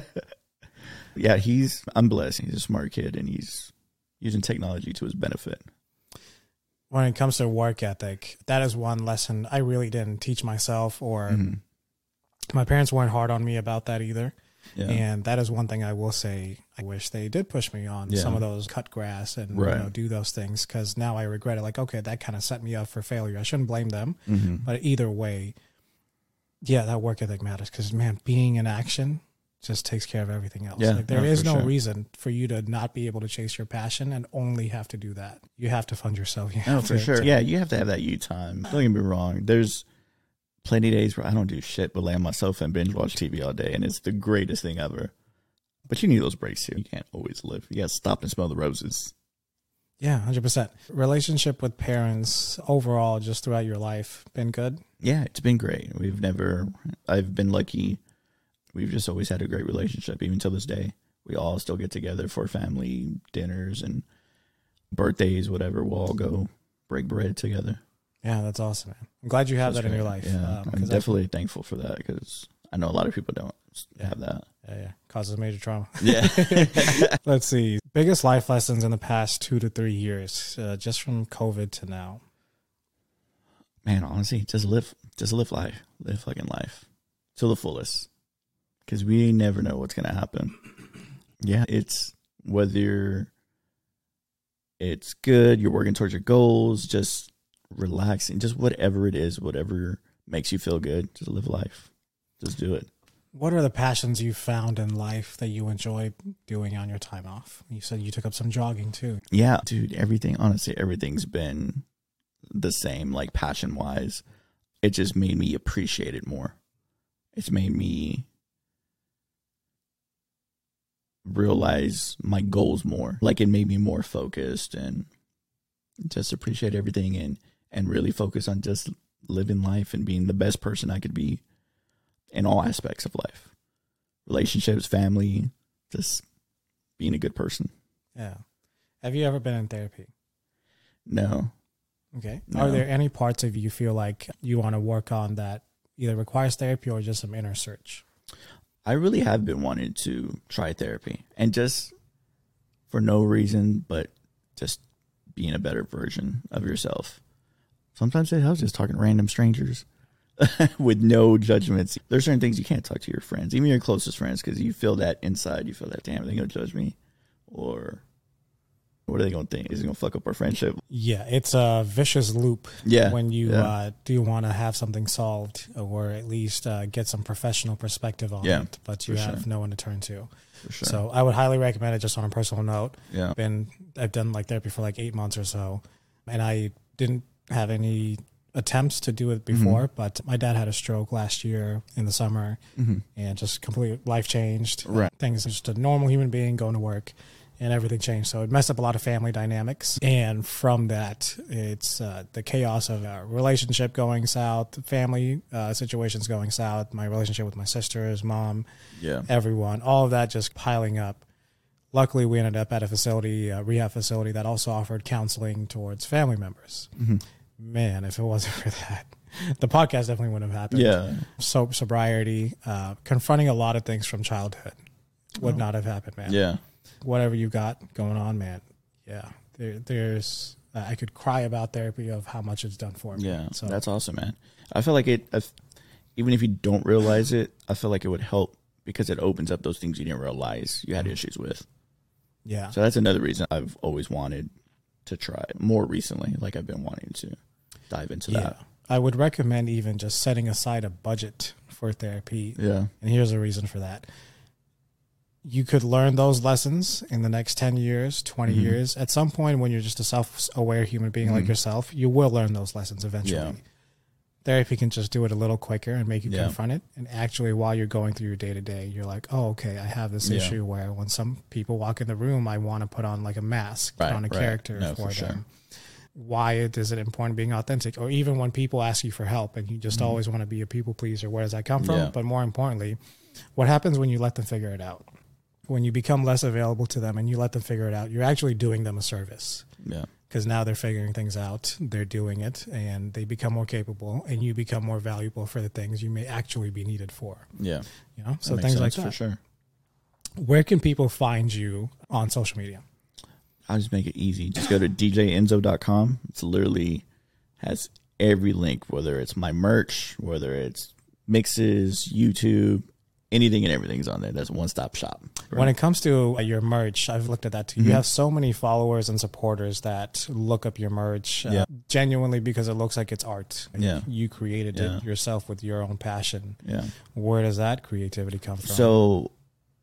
S2: Yeah, I'm blessed. He's a smart kid, and he's using technology to his benefit.
S1: When it comes to work ethic, that is one lesson I really didn't teach myself, or my parents weren't hard on me about that either. Yeah. And that is one thing I will say. I wish they did push me on some of those, cut grass and do those things, because now I regret it. Like, okay, that kind of set me up for failure. I shouldn't blame them. But either way, yeah, that work ethic matters, because, man, being in action just takes care of everything else.
S2: Yeah,
S1: like, there is no reason for you to not be able to chase your passion and only have to do that. You have to fund yourself.
S2: For sure. Yeah, you have to have that you time. Don't get me wrong. There's plenty of days where I don't do shit but lay on my sofa and binge watch TV all day, and it's the greatest thing ever. But you need those breaks too. You can't always live. You got to stop and smell the roses. Yeah,
S1: 100%. Relationship with parents overall, just throughout your life, been good?
S2: Yeah, it's been great. I've been lucky. We've just always had a great relationship, even till this day. We all still get together for family dinners and birthdays, whatever. We'll all go break bread together.
S1: Yeah, that's awesome, man. I'm glad you have that in your life.
S2: Yeah, I'm definitely thankful for that, because I know a lot of people don't have that.
S1: Yeah. Causes major trauma.
S2: Yeah.
S1: Let's see. Biggest life lessons in the past 2 to 3 years, just from COVID to now.
S2: Man, honestly, just live life. Live fucking life to the fullest. Because we never know what's going to happen. Yeah, it's whether it's good, you're working towards your goals, just relaxing, just whatever it is, whatever makes you feel good, just live life. Just do it.
S1: What are the passions you found in life that you enjoy doing on your time off? You said you took up some jogging too.
S2: Yeah, dude, everything's been the same, like passion-wise. It just made me appreciate it more. It's made me realize my goals more. Like, it made me more focused and just appreciate everything and really focus on just living life and being the best person I could be in all aspects of life. Relationships, family, just being a good person.
S1: Yeah. Have you ever been in therapy?
S2: No.
S1: Okay. No. Are there any parts of you feel like you want to work on that either requires therapy or just some inner search?
S2: I really have been wanting to try therapy, and just for no reason, but just being a better version of yourself. Sometimes it helps just talking to random strangers with no judgments. There's certain things you can't talk to your friends, even your closest friends, because you feel that inside. You feel that, damn, are they going to judge me? Or what are they going to think? Is it going to fuck up our friendship?
S1: Yeah, it's a vicious loop.
S2: Yeah.
S1: When you do want to have something solved, or at least get some professional perspective on it, but you have no one to turn to.
S2: For sure.
S1: So I would highly recommend it, just on a personal note.
S2: Yeah.
S1: I've done like therapy for like 8 months or so, and I didn't have any attempts to do it before, but my dad had a stroke last year in the summer, and just complete life changed.
S2: Right.
S1: Things, just a normal human being going to work, and everything changed. So it messed up a lot of family dynamics. And from that, it's the chaos of our relationship going south, family situations going south, my relationship with my sisters, mom, everyone, all of that just piling up. Luckily, we ended up at a facility, a rehab facility that also offered counseling towards family members. Man, if it wasn't for that, the podcast definitely wouldn't have happened.
S2: Yeah.
S1: So sobriety, confronting a lot of things from childhood would not have happened, man.
S2: Yeah.
S1: Whatever you got going on, man. Yeah. There's, I could cry about therapy of how much it's done for me.
S2: Yeah. So that's awesome, man. I feel like even if you don't realize it, I feel like it would help, because it opens up those things you didn't realize you had issues with.
S1: Yeah.
S2: So that's another reason I've always wanted to try more recently. Like, I've been wanting to dive into that.
S1: I would recommend even just setting aside a budget for therapy.
S2: Yeah.
S1: And here's a reason for that. You could learn those lessons in the next 10 years, 20 years. At some point, when you're just a self-aware human being like yourself, you will learn those lessons eventually. Yeah. Therapy can just do it a little quicker and make you confront it. And actually, while you're going through your day to day, you're like, oh, okay, I have this issue where when some people walk in the room, I want to put on like a mask, put on a character for them. Sure. Why is it important being authentic? Or even when people ask you for help and you just always want to be a people pleaser, where does that come from? Yeah. But more importantly, what happens when you let them figure it out? When you become less available to them and you let them figure it out, you're actually doing them a service. Yeah. Because now they're figuring things out, they're doing it, and they become more capable, and you become more valuable for the things you may actually be needed for. Yeah. You know, so things like that. For sure. Where can people find you on social media?
S2: I'll just make it easy. Just go to djenzo.com. It's literally has every link, whether it's my merch, whether it's mixes, YouTube, anything and everything's on there. That's a one-stop shop.
S1: When it comes to your merch, I've looked at that too. You have so many followers and supporters that look up your merch genuinely because it looks like it's art. Yeah. You created it yourself with your own passion. Yeah. Where does that creativity come from?
S2: So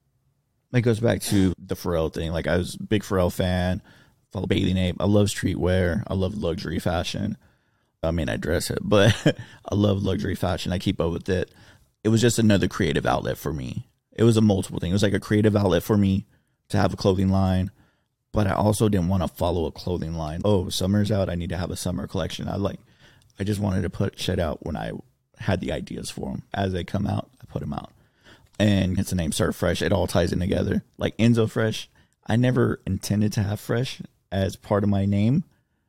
S2: it goes back to the Pharrell thing. Like, I was a big Pharrell fan, follow Bathing Ape. I love streetwear. I love luxury fashion. I mean, I dress it, but I love luxury fashion. I keep up with it. It was just another creative outlet for me. It was a multiple thing. It was like a creative outlet for me to have a clothing line, but I also didn't want to follow a clothing line. Oh, summer's out, I need to have a summer collection. I just wanted to put shit out when I had the ideas for them. As they come out, I put them out. And it's the name Surf Fresh. It all ties in together. Like Enzo Fresh, I never intended to have Fresh as part of my name,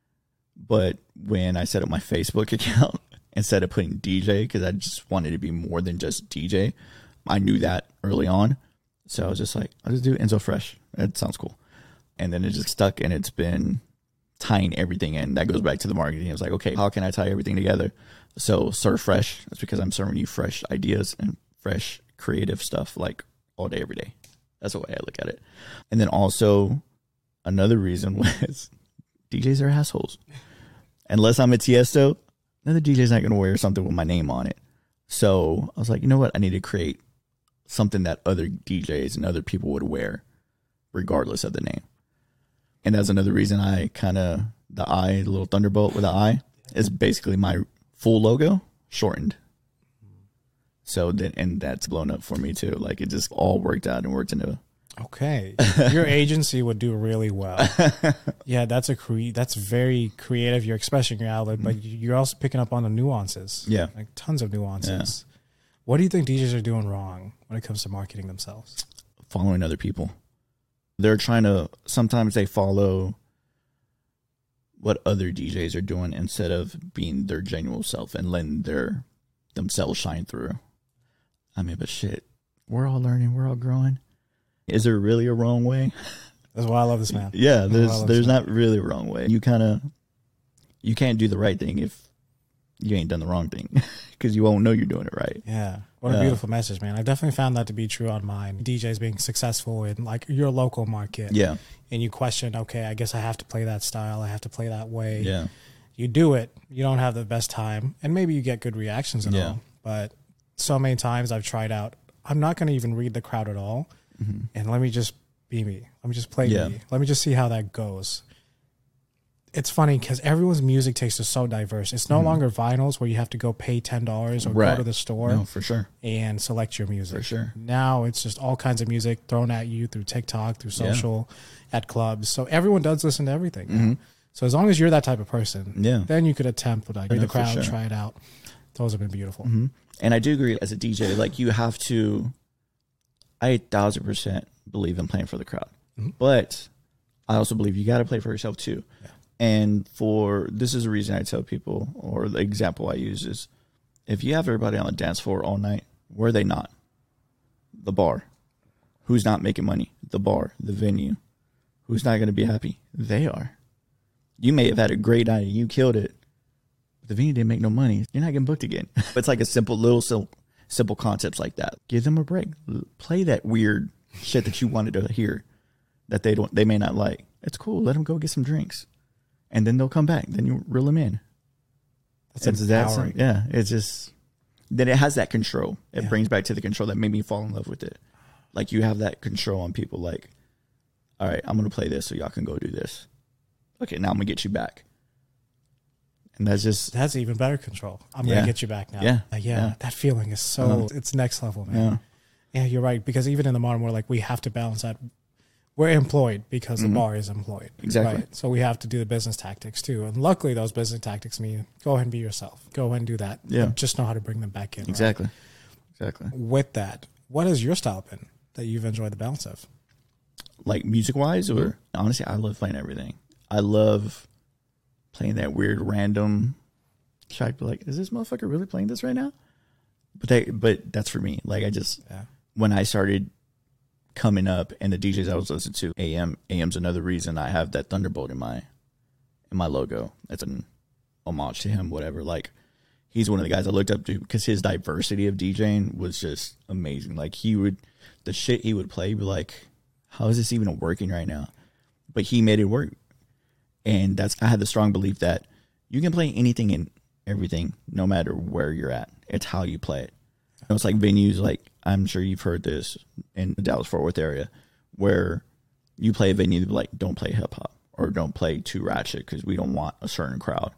S2: but when I set up my Facebook account, instead of putting DJ, because I just wanted to be more than just DJ. I knew that early on. So I was just like, I'll just do Enzo Fresh. That sounds cool. And then it just stuck, and it's been tying everything in. That goes back to the marketing. I was like, okay, how can I tie everything together? So Serve Fresh. That's because I'm serving you fresh ideas and fresh creative stuff like all day, every day. That's the way I look at it. And then also another reason was DJs are assholes. Unless I'm a Tiesto, another DJ's not going to wear something with my name on it. So I was like, you know what? I need to create something that other DJs and other people would wear regardless of the name. And that's another reason I the little Thunderbolt with the eye is basically my full logo shortened. So then, and that's blown up for me too. Like, it just all worked out and worked into.
S1: Okay, your agency would do really well. Yeah, that's very creative. You're expressing your outlet, but you're also picking up on the nuances. Yeah, like tons of nuances. Yeah. What do you think DJs are doing wrong when it comes to marketing themselves?
S2: Following other people. They're trying to. Sometimes they follow what other DJs are doing instead of being their genuine self and letting themselves shine through. I mean, but shit, we're all learning, we're all growing. Is there really a wrong way?
S1: That's why I love this man.
S2: Yeah, there's not really a wrong way. You can't do the right thing if you ain't done the wrong thing, because you won't know you're doing it right.
S1: Yeah. What a beautiful message, man. I definitely found that to be true on mine. DJs being successful in like your local market. Yeah. And you question, okay, I guess I have to play that style. I have to play that way. Yeah. You do it. You don't have the best time. And maybe you get good reactions and all. But so many times I've tried out, I'm not going to even read the crowd at all. Mm-hmm. And let me just be me. Let me just play me. Let me just see how that goes. It's funny because everyone's music taste is so diverse. It's no longer vinyls where you have to go pay $10 or go to the store.
S2: No, for sure.
S1: And select your music.
S2: For sure.
S1: Now it's just all kinds of music thrown at you through TikTok, through social, at clubs. So everyone does listen to everything. Mm-hmm. So as long as you're that type of person, then you could attempt with read the crowd, try it out. Those have been beautiful.
S2: Mm-hmm. And I do agree, as a DJ, like, you have to, I 1,000% believe in playing for the crowd. Mm-hmm. But I also believe you got to play for yourself too. Yeah. And this is the reason I tell people, or the example I use is, if you have everybody on the dance floor all night, where are they not? The bar. Who's not making money? The bar, the venue. Who's not going to be happy? They are. You may have had a great night and you killed it, but the venue didn't make no money. You're not getting booked again. It's like a simple concepts like that. Give them a break. Play that weird shit that you wanted to hear that they may not like. It's cool. Let them go get some drinks, and then they'll come back. Then you reel them in. That's empowering. Yeah, it's just then it has that control. It brings back to the control that made me fall in love with it. Like, you have that control on people. Like, all right, I'm gonna play this so y'all can go do this. Okay, now I'm gonna get you back. And that's
S1: even better control. I'm going to get you back now.
S2: Yeah.
S1: That feeling is so, it's next level, man. Yeah, you're right. Because even in the modern world, like we have to balance that. We're employed because the bar is employed.
S2: Exactly.
S1: Right? So we have to do the business tactics too. And luckily those business tactics mean go ahead and be yourself. Go ahead and do that.
S2: Yeah.
S1: Just know how to bring them back in.
S2: Exactly.
S1: Right?
S2: Exactly.
S1: With that, what has your style been that you've enjoyed the balance of?
S2: Like music wise, or honestly, I love playing everything. I love playing that weird random track. Like, is this motherfucker really playing this right now? But that's for me. Like, when I started coming up and the DJs I was listening to, AM's another reason I have that Thunderbolt in my logo. That's an homage to him, whatever. Like, he's one of the guys I looked up to because his diversity of DJing was just amazing. Like, the shit he would play, be like, how is this even working right now? But he made it work. And I had the strong belief that you can play anything and everything, no matter where you're at. It's how you play it. It's like venues, like I'm sure you've heard this in the Dallas-Fort Worth area, where you play a venue like, don't play hip hop or don't play too ratchet because we don't want a certain crowd.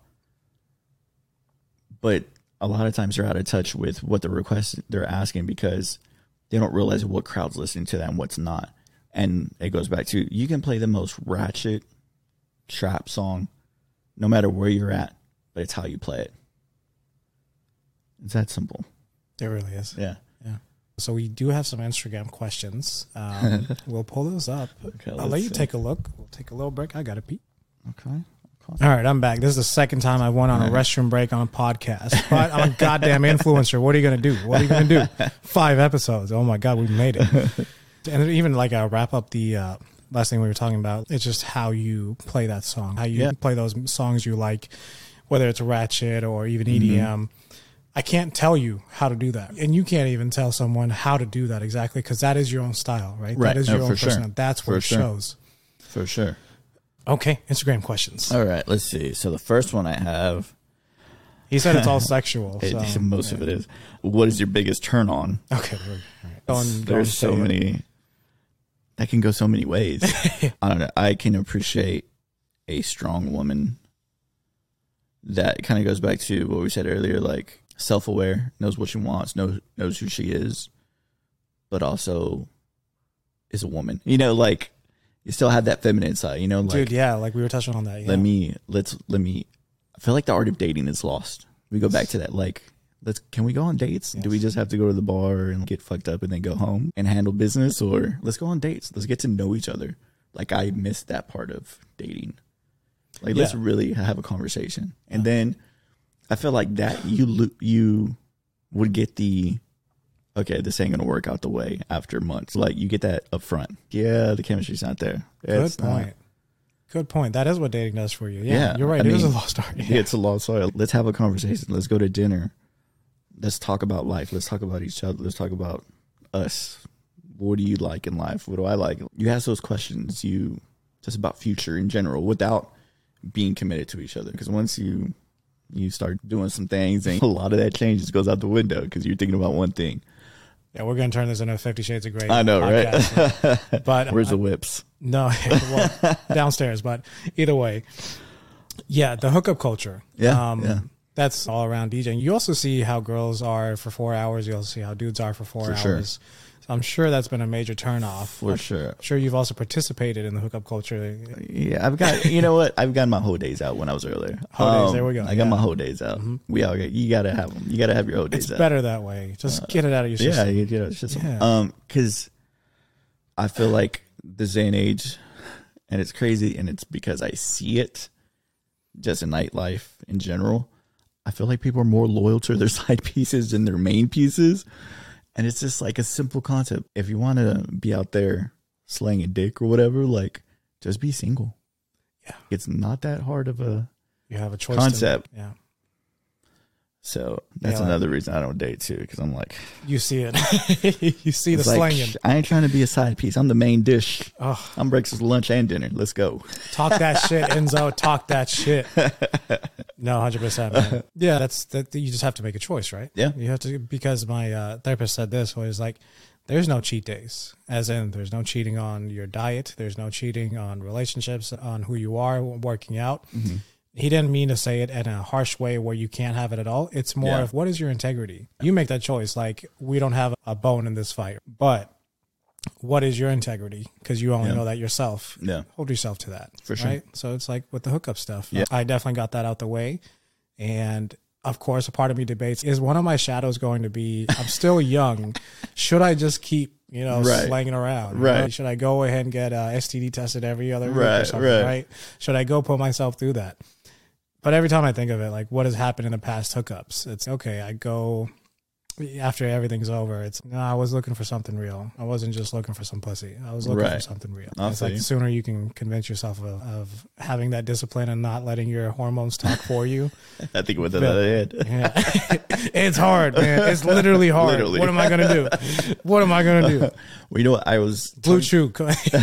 S2: But a lot of times they're out of touch with what the requests they're asking because they don't realize what crowd's listening to that and what's not. And it goes back to, you can play the most ratchet trap song no matter where you're at, but it's how you play it. It's that simple.
S1: It really is.
S2: Yeah.
S1: So we do have some Instagram questions. We'll pull those up.
S2: Okay,
S1: I'll let you take a look. We'll take a little break. I got to pee.
S2: Okay.
S1: All right, I'm back. This is the second time I went on a restroom break on a podcast. But I'm a goddamn influencer. What are you going to do? What are you going to do? 5 episodes. Oh, my God, we made it. And even like I'll wrap up the last thing we were talking about. It's just how you play that song, how you play those songs you like, whether it's ratchet or even EDM. I can't tell you how to do that. And you can't even tell someone how to do that exactly because that is your own style, right? That is your own personality. That's where it shows.
S2: For sure.
S1: Okay, Instagram questions.
S2: All right, let's see. So the first one I have.
S1: He said it's all sexual.
S2: Most of it is. What is your biggest turn on?
S1: Okay. All right.
S2: There's so many. That can go so many ways. I don't know. I can appreciate a strong woman. That kind of goes back to what we said earlier, like self-aware, knows what she wants, knows who she is, but also is a woman. You know, like you still have that feminine side, you know, like,
S1: dude, yeah, like we were touching on that. Yeah.
S2: Let me I feel like the art of dating is lost. We go back to that, like, can we go on dates? Yes. Do we just have to go to the bar and get fucked up and then go home and handle business, or let's go on dates? Let's get to know each other. Like, I miss that part of dating. Like, let's really have a conversation. And then I feel like that you would get okay, this ain't going to work out the way after months. Like, you get that up front. Yeah, the chemistry's not there.
S1: Good point. Good point. That is what dating does for you. Yeah, you're right. It is a lost art.
S2: Yeah, it's a lost art. Let's have a conversation. Let's go to dinner. Let's talk about life. Let's talk about each other. Let's talk about us. What do you like in life? What do I like? You ask those questions. Just about future in general without being committed to each other. Because once you start doing some things, and a lot of that change just goes out the window because you're thinking about one thing.
S1: Yeah, we're going to turn this into 50 Shades of Grey.
S2: I know, podcast. Right?
S1: But
S2: where's the whips?
S1: No, well, downstairs. But either way, yeah, the hookup culture.
S2: Yeah,
S1: that's all around DJing. You also see how girls are for 4 hours. You also see how dudes are for 4 hours.
S2: Sure.
S1: So I'm sure that's been a major turnoff.
S2: For sure.
S1: I'm sure you've also participated in the hookup culture.
S2: Yeah, I've got, you know what? I've gotten my whole days out when I was earlier.
S1: Days, there we go.
S2: I got my whole days out. Mm-hmm. You got to have them. You got to have your whole days out.
S1: It's better that way. Just get it out of your system.
S2: Yeah, you get it out of your system. Because I feel like this day and age, and it's crazy, and it's because I see it just in nightlife in general. I feel like people are more loyal to their side pieces than their main pieces. And it's just like a simple concept. If you want to be out there slaying a dick or whatever, like, just be single.
S1: Yeah.
S2: It's not that hard of a
S1: choice
S2: concept.
S1: Yeah.
S2: So that's another reason I don't date too, because I'm like,
S1: you see it. You see the slanging.
S2: I ain't trying to be a side piece. I'm the main dish.
S1: Oh.
S2: I'm breakfast, lunch, and dinner. Let's go.
S1: Talk that shit, Enzo. Talk that shit. No, 100%. Man. Yeah, that's that. You just have to make a choice, right?
S2: Yeah,
S1: you have to, because my therapist said this was like, there's no cheat days, as in there's no cheating on your diet. There's no cheating on relationships, on who you are, working out. Mm-hmm. He didn't mean to say it in a harsh way where you can't have it at all. It's more of, what is your integrity? You make that choice. Like, we don't have a bone in this fight, but what is your integrity? Because you only know that yourself. Yeah. Hold yourself to that. For sure. Right? So it's like with the hookup stuff. Yeah. I definitely got that out the way. And of course, a part of me debates, is one of my shadows going to be, I'm still young. Should I just keep, slanging around? Right. Should I go ahead and get STD tested every other week or something? Right. Should I go put myself through that? But every time I think of it, like what has happened in the past hookups, it's okay. I go after everything's over. It's no, I was looking for something real. I wasn't just looking for some pussy. I was looking for something real. It's like the sooner you can convince yourself of having that discipline and not letting your hormones talk for you.
S2: I think with the other head.
S1: Yeah. It's hard, man. It's literally hard. Literally. What am I gonna do? What am I gonna do?
S2: Well, you know what? I was
S1: Blue Chew.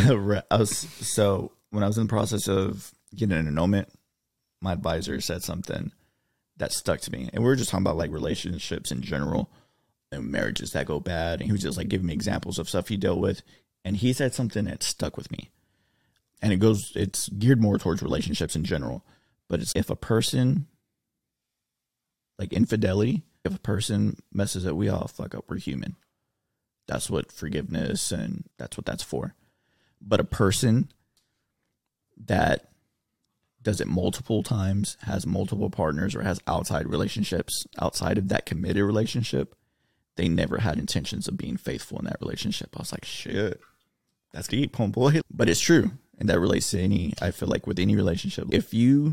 S2: So when I was in the process of getting an annulment, my advisor said something that stuck to me. And we were just talking about like relationships in general and marriages that go bad. And he was just like giving me examples of stuff he dealt with. And he said something that stuck with me. And it's geared more towards relationships in general. But it's if a person, like infidelity, if a person messes up, we all fuck up. We're human. That's what forgiveness and that's what that's for. But a person that does it multiple times, has multiple partners, or has outside relationships outside of that committed relationship, they never had intentions of being faithful in that relationship. I was like, shit, that's deep, homeboy. But it's true. And that relates to I feel like with any relationship, if you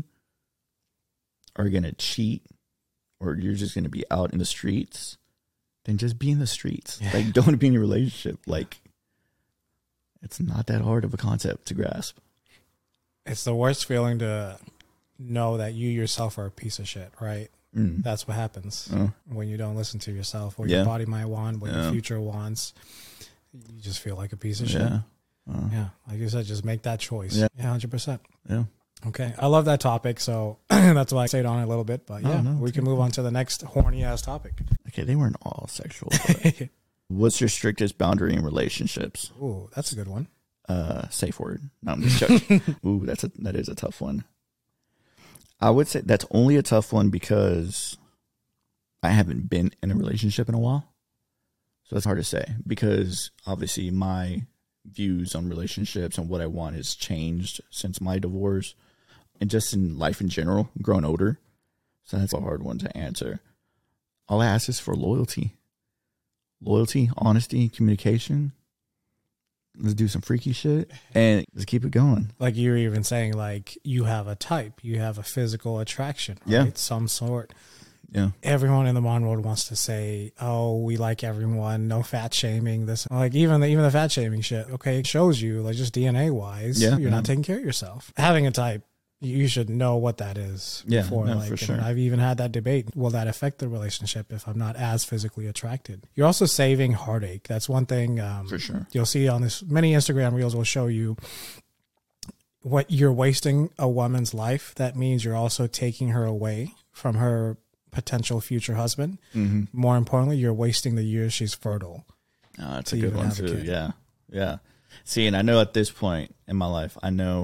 S2: are going to cheat or you're just going to be out in the streets, then just be in the streets. Yeah. Like, don't be in a relationship. Like, it's not that hard of a concept to grasp.
S1: It's the worst feeling to know that you yourself are a piece of shit, right? Mm. That's what happens when you don't listen to yourself, what your body might want, what your future wants. You just feel like a piece of shit. Yeah. Like you said, just make that choice. Yeah, 100%. Yeah. Okay. I love that topic, so that's why I stayed on it a little bit. But we can move on to the next horny-ass topic.
S2: Okay, they weren't all sexual. What's your strictest boundary in relationships?
S1: Ooh, that's a good one.
S2: Safe word. No, I'm just joking. Ooh, that is a tough one. I would say that's only a tough one because I haven't been in a relationship in a while. So that's hard to say because obviously my views on relationships and what I want has changed since my divorce and just in life in general, growing older. So that's a hard one to answer. All I ask is for loyalty. Loyalty, honesty, communication. Let's do some freaky shit and let's keep it going.
S1: Like you were even saying, like you have a type, you have a physical attraction, right? Yeah. Some sort. Yeah. Everyone in the modern world wants to say, oh, we like everyone, no fat shaming, this. Like even the fat shaming shit, okay, it shows you, like just DNA wise, you're not taking care of yourself. Having a type, you should know what that is.
S2: Yeah, before, for sure.
S1: I've even had that debate. Will that affect the relationship if I'm not as physically attracted? You're also saving heartache. That's one thing.
S2: For sure.
S1: You'll see on this, many Instagram reels will show you what you're wasting a woman's life. That means you're also taking her away from her potential future husband. Mm-hmm. More importantly, you're wasting the years she's fertile.
S2: Oh, that's a good one too. Yeah. Yeah. See, and I know at this point in my life,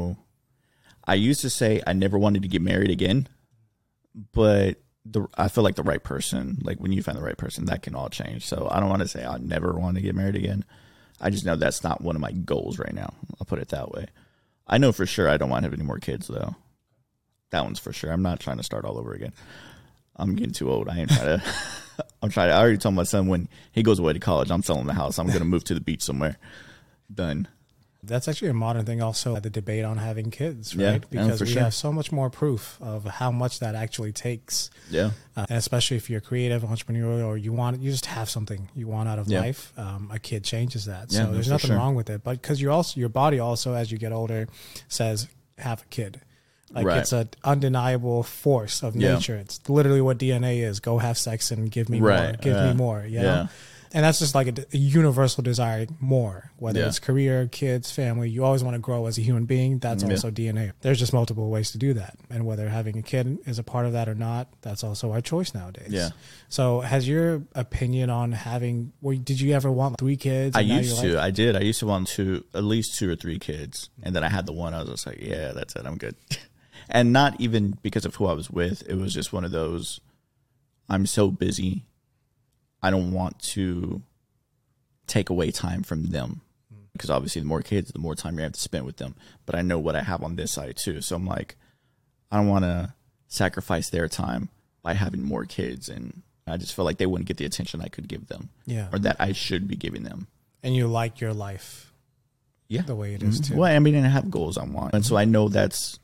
S2: I used to say I never wanted to get married again, but I feel like the right person, like when you find the right person, that can all change. So I don't want to say I never want to get married again. I just know that's not one of my goals right now. I'll put it that way. I know for sure I don't want to have any more kids though. That one's for sure. I'm not trying to start all over again. I'm getting too old. I ain't trying to. I already told my son when he goes away to college, I'm selling the house. I'm going to move to the beach somewhere. Done.
S1: That's actually a modern thing also, the debate on having kids, right? Because we have so much more proof of how much that actually takes. Yeah. And especially if you're creative, entrepreneurial, or you just have something you want out of life, a kid changes that. So there's nothing wrong with it. But because your body also, as you get older, says, have a kid. Like it's an undeniable force of nature. It's literally what DNA is. Go have sex and give me more. Give me more. You know? And that's just like a universal desire more, whether it's career, kids, family. You always want to grow as a human being. That's also DNA. There's just multiple ways to do that. And whether having a kid is a part of that or not, that's also our choice nowadays. Yeah. So has your opinion on did you ever want 3 kids?
S2: I used to. I did. I used to want at least 2 or 3 kids. And then I had the one. I was just like, yeah, that's it. I'm good. And not even because of who I was with. It was just one of those, I'm so busy. I don't want to take away time from them. Because obviously the more kids, the more time you have to spend with them. But I know what I have on this side too. So I'm like, I don't want to sacrifice their time by having more kids. And I just feel like they wouldn't get the attention I could give them.
S1: Yeah.
S2: Or that I should be giving them.
S1: And you like your life.
S2: Yeah.
S1: The way it is too.
S2: Well, I mean, and I have goals I want. And so I know that's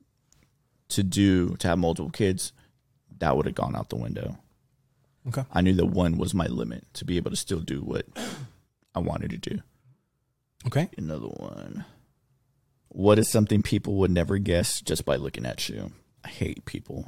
S2: to have multiple kids, that would have gone out the window.
S1: Okay.
S2: I knew that one was my limit to be able to still do what I wanted to do.
S1: Okay.
S2: Another one. What is something people would never guess just by looking at you? I hate people.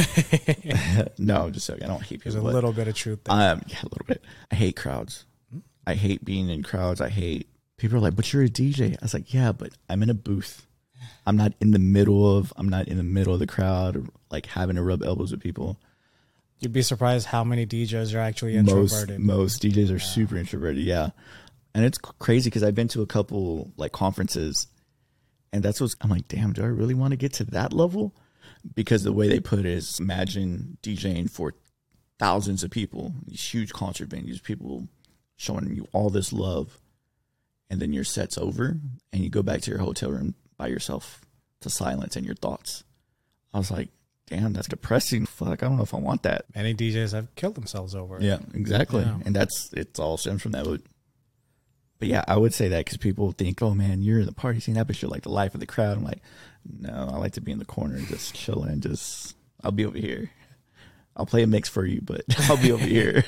S2: No, I'm just joking. I don't hate people.
S1: There's a little bit of truth there.
S2: Yeah, a little bit. I hate crowds. I hate being in crowds. I hate people are like, but you're a DJ. I was like, yeah, but I'm in a booth. I'm not in the middle of the crowd, or like having to rub elbows with people.
S1: You'd be surprised how many DJs are actually introverted.
S2: Most DJs are super introverted. Yeah. And it's crazy because I've been to a couple like conferences, and that's what's, I'm like, damn, do I really want to get to that level? Because the way they put it is, imagine DJing for thousands of people, these huge concert venues, people showing you all this love, and then your set's over, and you go back to your hotel room by yourself to silence and your thoughts. I was like, damn, that's depressing. Fuck, I don't know if I want that.
S1: Many DJs have killed themselves over it.
S2: Yeah, exactly.
S1: Yeah.
S2: And it's all stems from that. But yeah, I would say that because people think, oh man, you're in the party scene, but you're like the life of the crowd. I'm like, no, I like to be in the corner, just chilling, I'll be over here. I'll play a mix for you, but I'll be over here.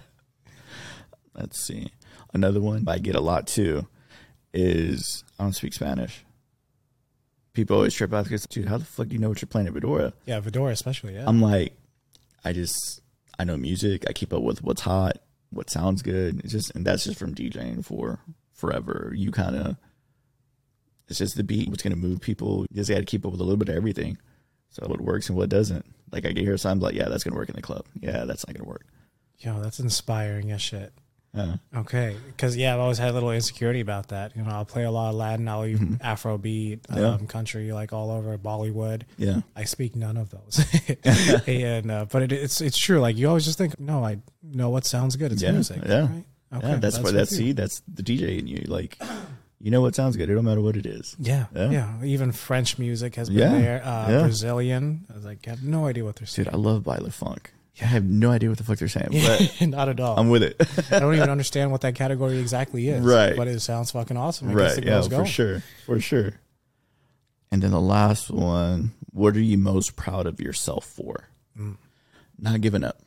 S2: Let's see. Another one I get a lot too is I don't speak Spanish. People always trip out because, dude, how the fuck do you know what you're playing at Fedora?
S1: Yeah, Fedora especially, yeah.
S2: I'm like, I know music. I keep up with what's hot, what sounds good. And that's just from DJing for forever. You kind of, it's just the beat, what's going to move people. You just got to keep up with a little bit of everything. So what works and what doesn't. Like I can hear something like, yeah, that's going to work in the club. Yeah, that's not going to work.
S1: Yo, that's inspiring as shit. Okay, because I've always had a little insecurity about that. You know, I'll play a lot of Latin, I'll even Afrobeat, country, like all over Bollywood. Yeah, I speak none of those, and but it's true. Like you always just think, no, I know what sounds good. It's music. Yeah, right? Okay, yeah, that's the DJ in you. Like, you know what sounds good. It don't matter what it is. Yeah. Even French music has been there. Brazilian. I was like, I have no idea what they're saying.
S2: Dude, I love baile funk. I have no idea what the fuck they're saying, but
S1: not at all.
S2: I'm with it.
S1: I don't even understand what that category exactly is.
S2: Right.
S1: But it sounds fucking awesome.
S2: Right. Yeah, for sure. And then the last one, what are you most proud of yourself for? Not giving up.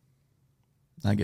S2: I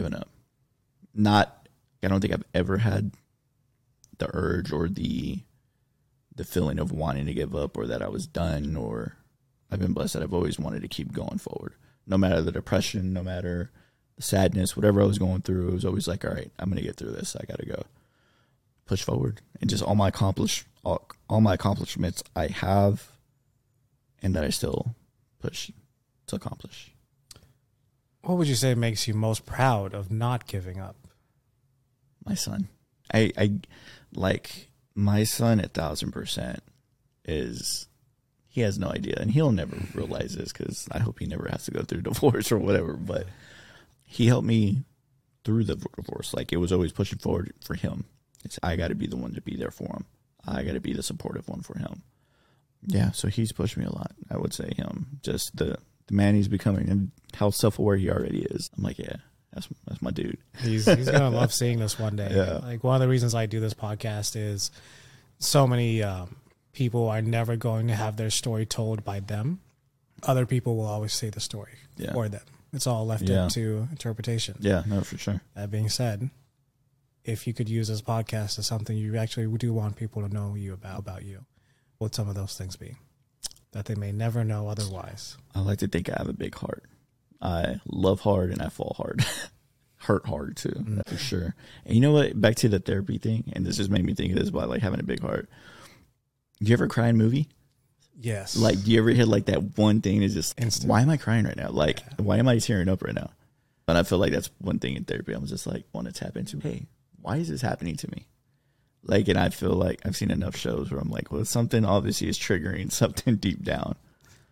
S2: don't think I've ever had the urge or the feeling of wanting to give up or that I was done, or I've been blessed that I've always wanted to keep going forward. No matter the depression, no matter the sadness, whatever I was going through, it was always like, all right, I'm going to get through this. I got to go push forward. And just all my accomplishments I have and that I still push to accomplish.
S1: What would you say makes you most proud of not giving up?
S2: My son. I like my son 1,000% is... He has no idea, and he'll never realize this because I hope he never has to go through divorce or whatever, but he helped me through the divorce. Like, it was always pushing forward for him. I got to be the one to be there for him. I got to be the supportive one for him. Yeah, so he's pushed me a lot. I would say him. Just the man he's becoming and how self-aware he already is. I'm like, yeah, that's my dude.
S1: He's going to love seeing this one day. Yeah. Like, one of the reasons I do this podcast is so many people are never going to have their story told by them. Other people will always say the story for them. It's all left up to interpretation.
S2: Yeah, no, for sure.
S1: That being said, if you could use this podcast as something you actually do want people to know you about you, what some of those things be that they may never know otherwise?
S2: I like to think I have a big heart. I love hard and I fall hard. Hurt hard too, for sure. And you know what? Back to the therapy thing, and this just made me think of this about like having a big heart. Do you ever cry in a movie?
S1: Yes.
S2: Like, do you ever hit like that one thing is just, instant. Why am I crying right now? Like, why am I tearing up right now? And I feel like that's one thing in therapy. I'm just like, want to tap into, hey, why is this happening to me? Like, and I feel like I've seen enough shows where I'm like, well, something obviously is triggering something deep down.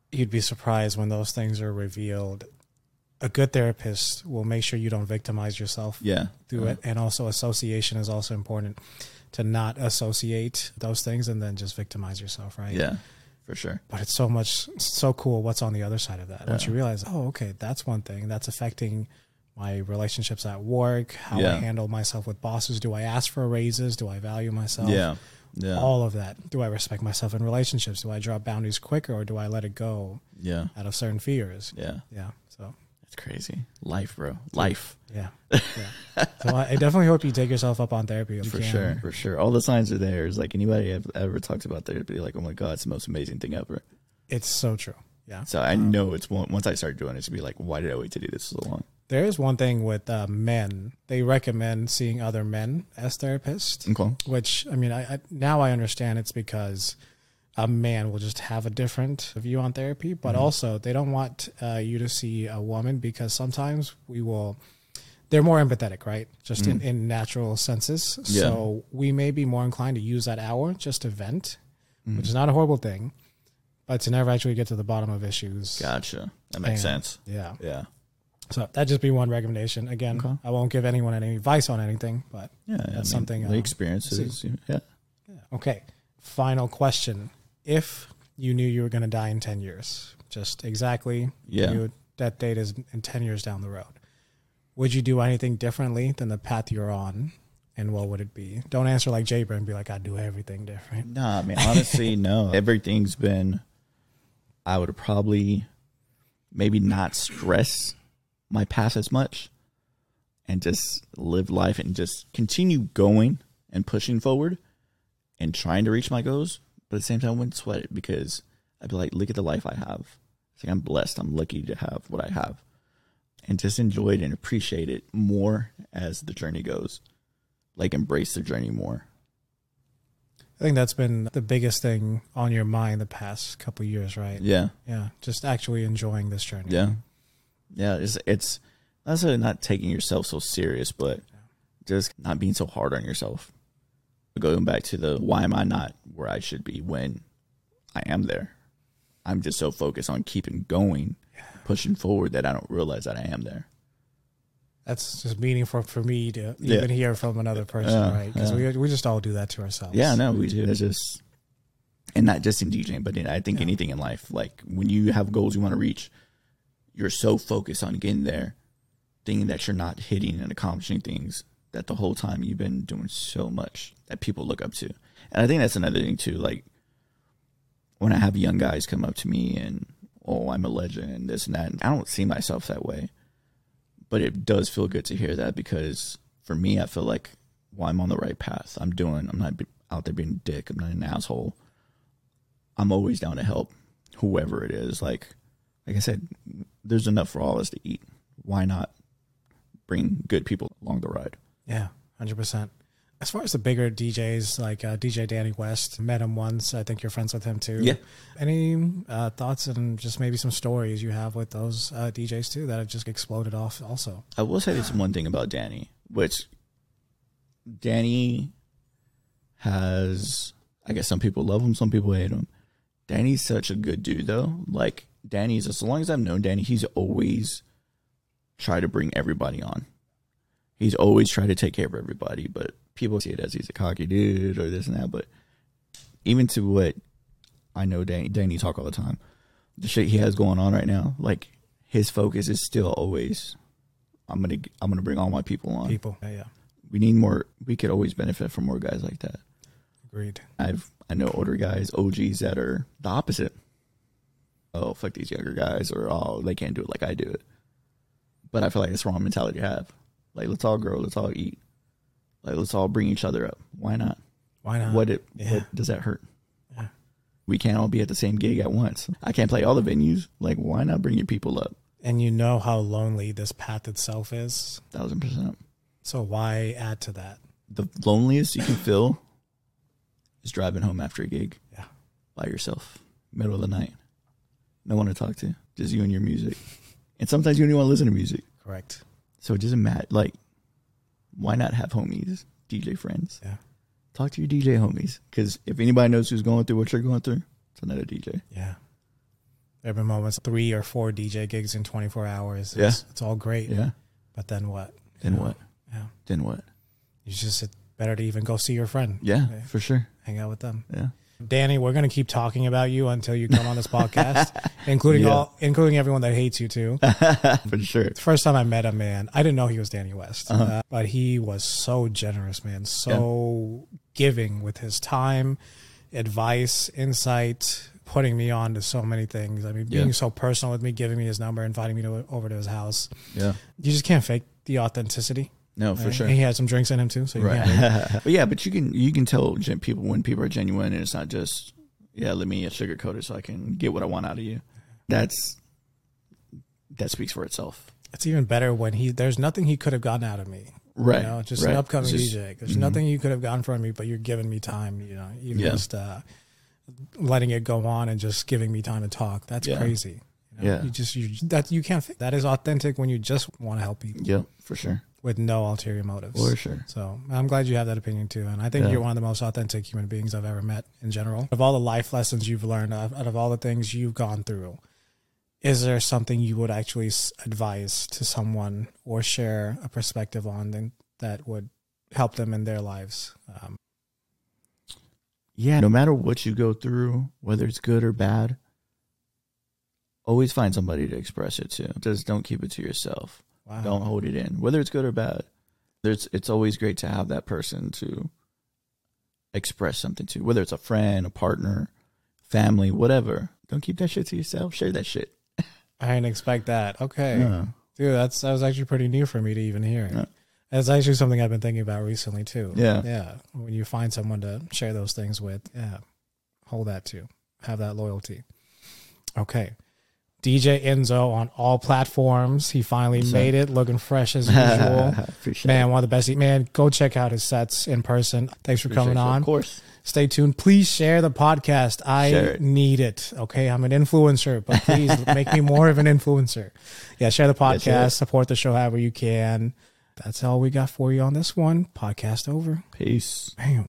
S1: you'd be surprised when those things are revealed. A good therapist will make sure you don't victimize yourself through it. And also association is also important, to not associate those things and then just victimize yourself, right?
S2: Yeah, for sure.
S1: But it's so cool what's on the other side of that. Once you realize, oh, okay, that's one thing that's affecting my relationships at work, how I handle myself with bosses. Do I ask for raises? Do I value myself?
S2: Yeah.
S1: All of that. Do I respect myself in relationships? Do I drop boundaries quicker, or do I let it go out of certain fears?
S2: Yeah.
S1: So
S2: it's crazy. Life, bro. Life.
S1: Yeah. So I definitely hope you take yourself up on therapy.
S2: For sure. All the signs are there. It's like anybody ever talks about therapy, like, oh my God, it's the most amazing thing ever.
S1: It's so true. Yeah.
S2: So I know it's once I start doing it, to be like, why did I wait to do this so long?
S1: There is one thing with men. They recommend seeing other men as therapists, which, I mean, I now I understand it's because a man will just have a different view on therapy, but also they don't want you to see a woman, because sometimes they're more empathetic, right? Just in natural senses. Yeah. So we may be more inclined to use that hour just to vent, which is not a horrible thing, but to never actually get to the bottom of issues.
S2: Gotcha. That makes sense.
S1: Yeah.
S2: Yeah.
S1: So that'd just be one recommendation. Again, I won't give anyone any advice on anything, but that's something.
S2: The experiences. Yeah.
S1: Okay. Final question. If you knew you were going to die in 10 years, just exactly, that date is in 10 years down the road, would you do anything differently than the path you're on? And what would it be? Don't answer like Jay and be like, I'd do everything different.
S2: Nah, I mean, honestly, no. Everything's been, I would probably maybe not stress my path as much and just live life and just continue going and pushing forward and trying to reach my goals. But at the same time, I wouldn't sweat it, because I'd be like, look at the life I have. It's like, I'm blessed. I'm lucky to have what I have, and just enjoy it and appreciate it more as the journey goes. Like, embrace the journey more.
S1: I think that's been the biggest thing on your mind the past couple of years, right?
S2: Yeah.
S1: Yeah. Just actually enjoying this journey.
S2: Yeah. Yeah. It's not necessarily not taking yourself so serious, but just not being so hard on yourself. Going back to why am I not where I should be when I am there? I'm just so focused on keeping going, pushing forward, that I don't realize that I am there.
S1: That's just meaningful for me to even hear from another person, right? Because we just all do that to ourselves.
S2: Yeah, no, we do. It's just, and not just in DJing, but I think anything in life. Like, when you have goals you want to reach, you're so focused on getting there, thinking that you're not hitting and accomplishing things, that the whole time you've been doing so much that people look up to. And I think that's another thing too. Like, when I have young guys come up to me and, oh, I'm a legend and this and that, and I don't see myself that way. But it does feel good to hear that, because for me, I feel like, well, I'm on the right path. I'm not out there being a dick. I'm not an asshole. I'm always down to help whoever it is. Like I said, there's enough for all of us to eat. Why not bring good people along the ride?
S1: Yeah, 100%. As far as the bigger DJs, like DJ Danny West, met him once. I think you're friends with him too.
S2: Yeah.
S1: Any thoughts and just maybe some stories you have with those DJs too that have just exploded off also?
S2: I will say this one thing about Danny, which Danny has, I guess some people love him, some people hate him. Danny's such a good dude though. Like, Danny's, as long as I've known Danny, he's always tried to bring everybody on. He's always tried to take care of everybody, but people see it as he's a cocky dude or this and that. But even to what I know, Danny talk all the time, the shit he has going on right now, like, his focus is still always, I'm gonna bring all my people on.
S1: Yeah.
S2: We need more. We could always benefit from more guys like that.
S1: Agreed.
S2: I know older guys, OGs, that are the opposite. Oh, fuck these younger guys, or oh, they can't do it like I do it. But I feel like it's the wrong mentality to have. Like, let's all grow, let's all eat. Like, let's all bring each other up. Why not?
S1: Why not?
S2: What does that hurt? Yeah. We can't all be at the same gig at once. I can't play all the venues. Like, why not bring your people up?
S1: And you know how lonely this path itself is.
S2: 1000%.
S1: So why add to that?
S2: The loneliest you can feel is driving home after a gig.
S1: Yeah.
S2: By yourself. Middle of the night. No one to talk to. Just you and your music. And sometimes you don't even want to listen to music.
S1: Correct.
S2: So it doesn't matter. Like, why not have homies, DJ friends?
S1: Yeah.
S2: Talk to your DJ homies. Because if anybody knows who's going through what you're going through, it's another DJ.
S1: Yeah. There have been moments, 3 or 4 DJ gigs in 24 hours. It's all great.
S2: Yeah.
S1: But then what?
S2: Then what?
S1: Yeah.
S2: Then what?
S1: It's better to even go see your friend.
S2: Yeah, for sure.
S1: Hang out with them.
S2: Yeah.
S1: Danny, we're going to keep talking about you until you come on this podcast, including everyone that hates you too.
S2: For sure.
S1: The first time I met him, man, I didn't know he was Danny West, but he was so generous, man, so giving with his time, advice, insight, putting me on to so many things. I mean, being so personal with me, giving me his number, inviting me over to his house.
S2: Yeah.
S1: You just can't fake the authenticity.
S2: No, for sure.
S1: And he had some drinks in him too, so
S2: but you can tell people when people are genuine, and it's not just let me sugarcoat it so I can get what I want out of you. That speaks for itself.
S1: It's even better when there's nothing he could have gotten out of me.
S2: Right.
S1: Just an upcoming DJ. There's nothing you could have gotten from me, but you're giving me time. Just letting it go on and just giving me time to talk. That's crazy. You can't fake. That is authentic when you just want to help people.
S2: Yeah, for sure.
S1: With no ulterior motives.
S2: For sure.
S1: So I'm glad you have that opinion too. And I think you're one of the most authentic human beings I've ever met in general. Of all the life lessons you've learned, out of all the things you've gone through, is there something you would actually advise to someone or share a perspective on that would help them in their lives?
S2: No matter what you go through, whether it's good or bad, always find somebody to express it to. Just don't keep it to yourself. Wow. Don't hold it in, whether it's good or bad. It's always great to have that person to express something to, whether it's a friend, a partner, family, whatever. Don't keep that shit to yourself. Share that shit.
S1: I didn't expect that. Okay. Dude, that was actually pretty new for me to even hear. Yeah. That's actually something I've been thinking about recently too.
S2: Yeah.
S1: Yeah. When you find someone to share those things with, hold that too. Have that loyalty. Okay. DJ Enzo on all platforms. He finally made it, looking fresh as usual. Man, one of the best. Man, go check out his sets in person. Thanks for coming on.
S2: Of course.
S1: Stay tuned. Please share the podcast. I need it. Okay, I'm an influencer, but please make me more of an influencer. Yeah, share the podcast. Support the show however you can. That's all we got for you on this one. Podcast over.
S2: Peace.
S1: Bam.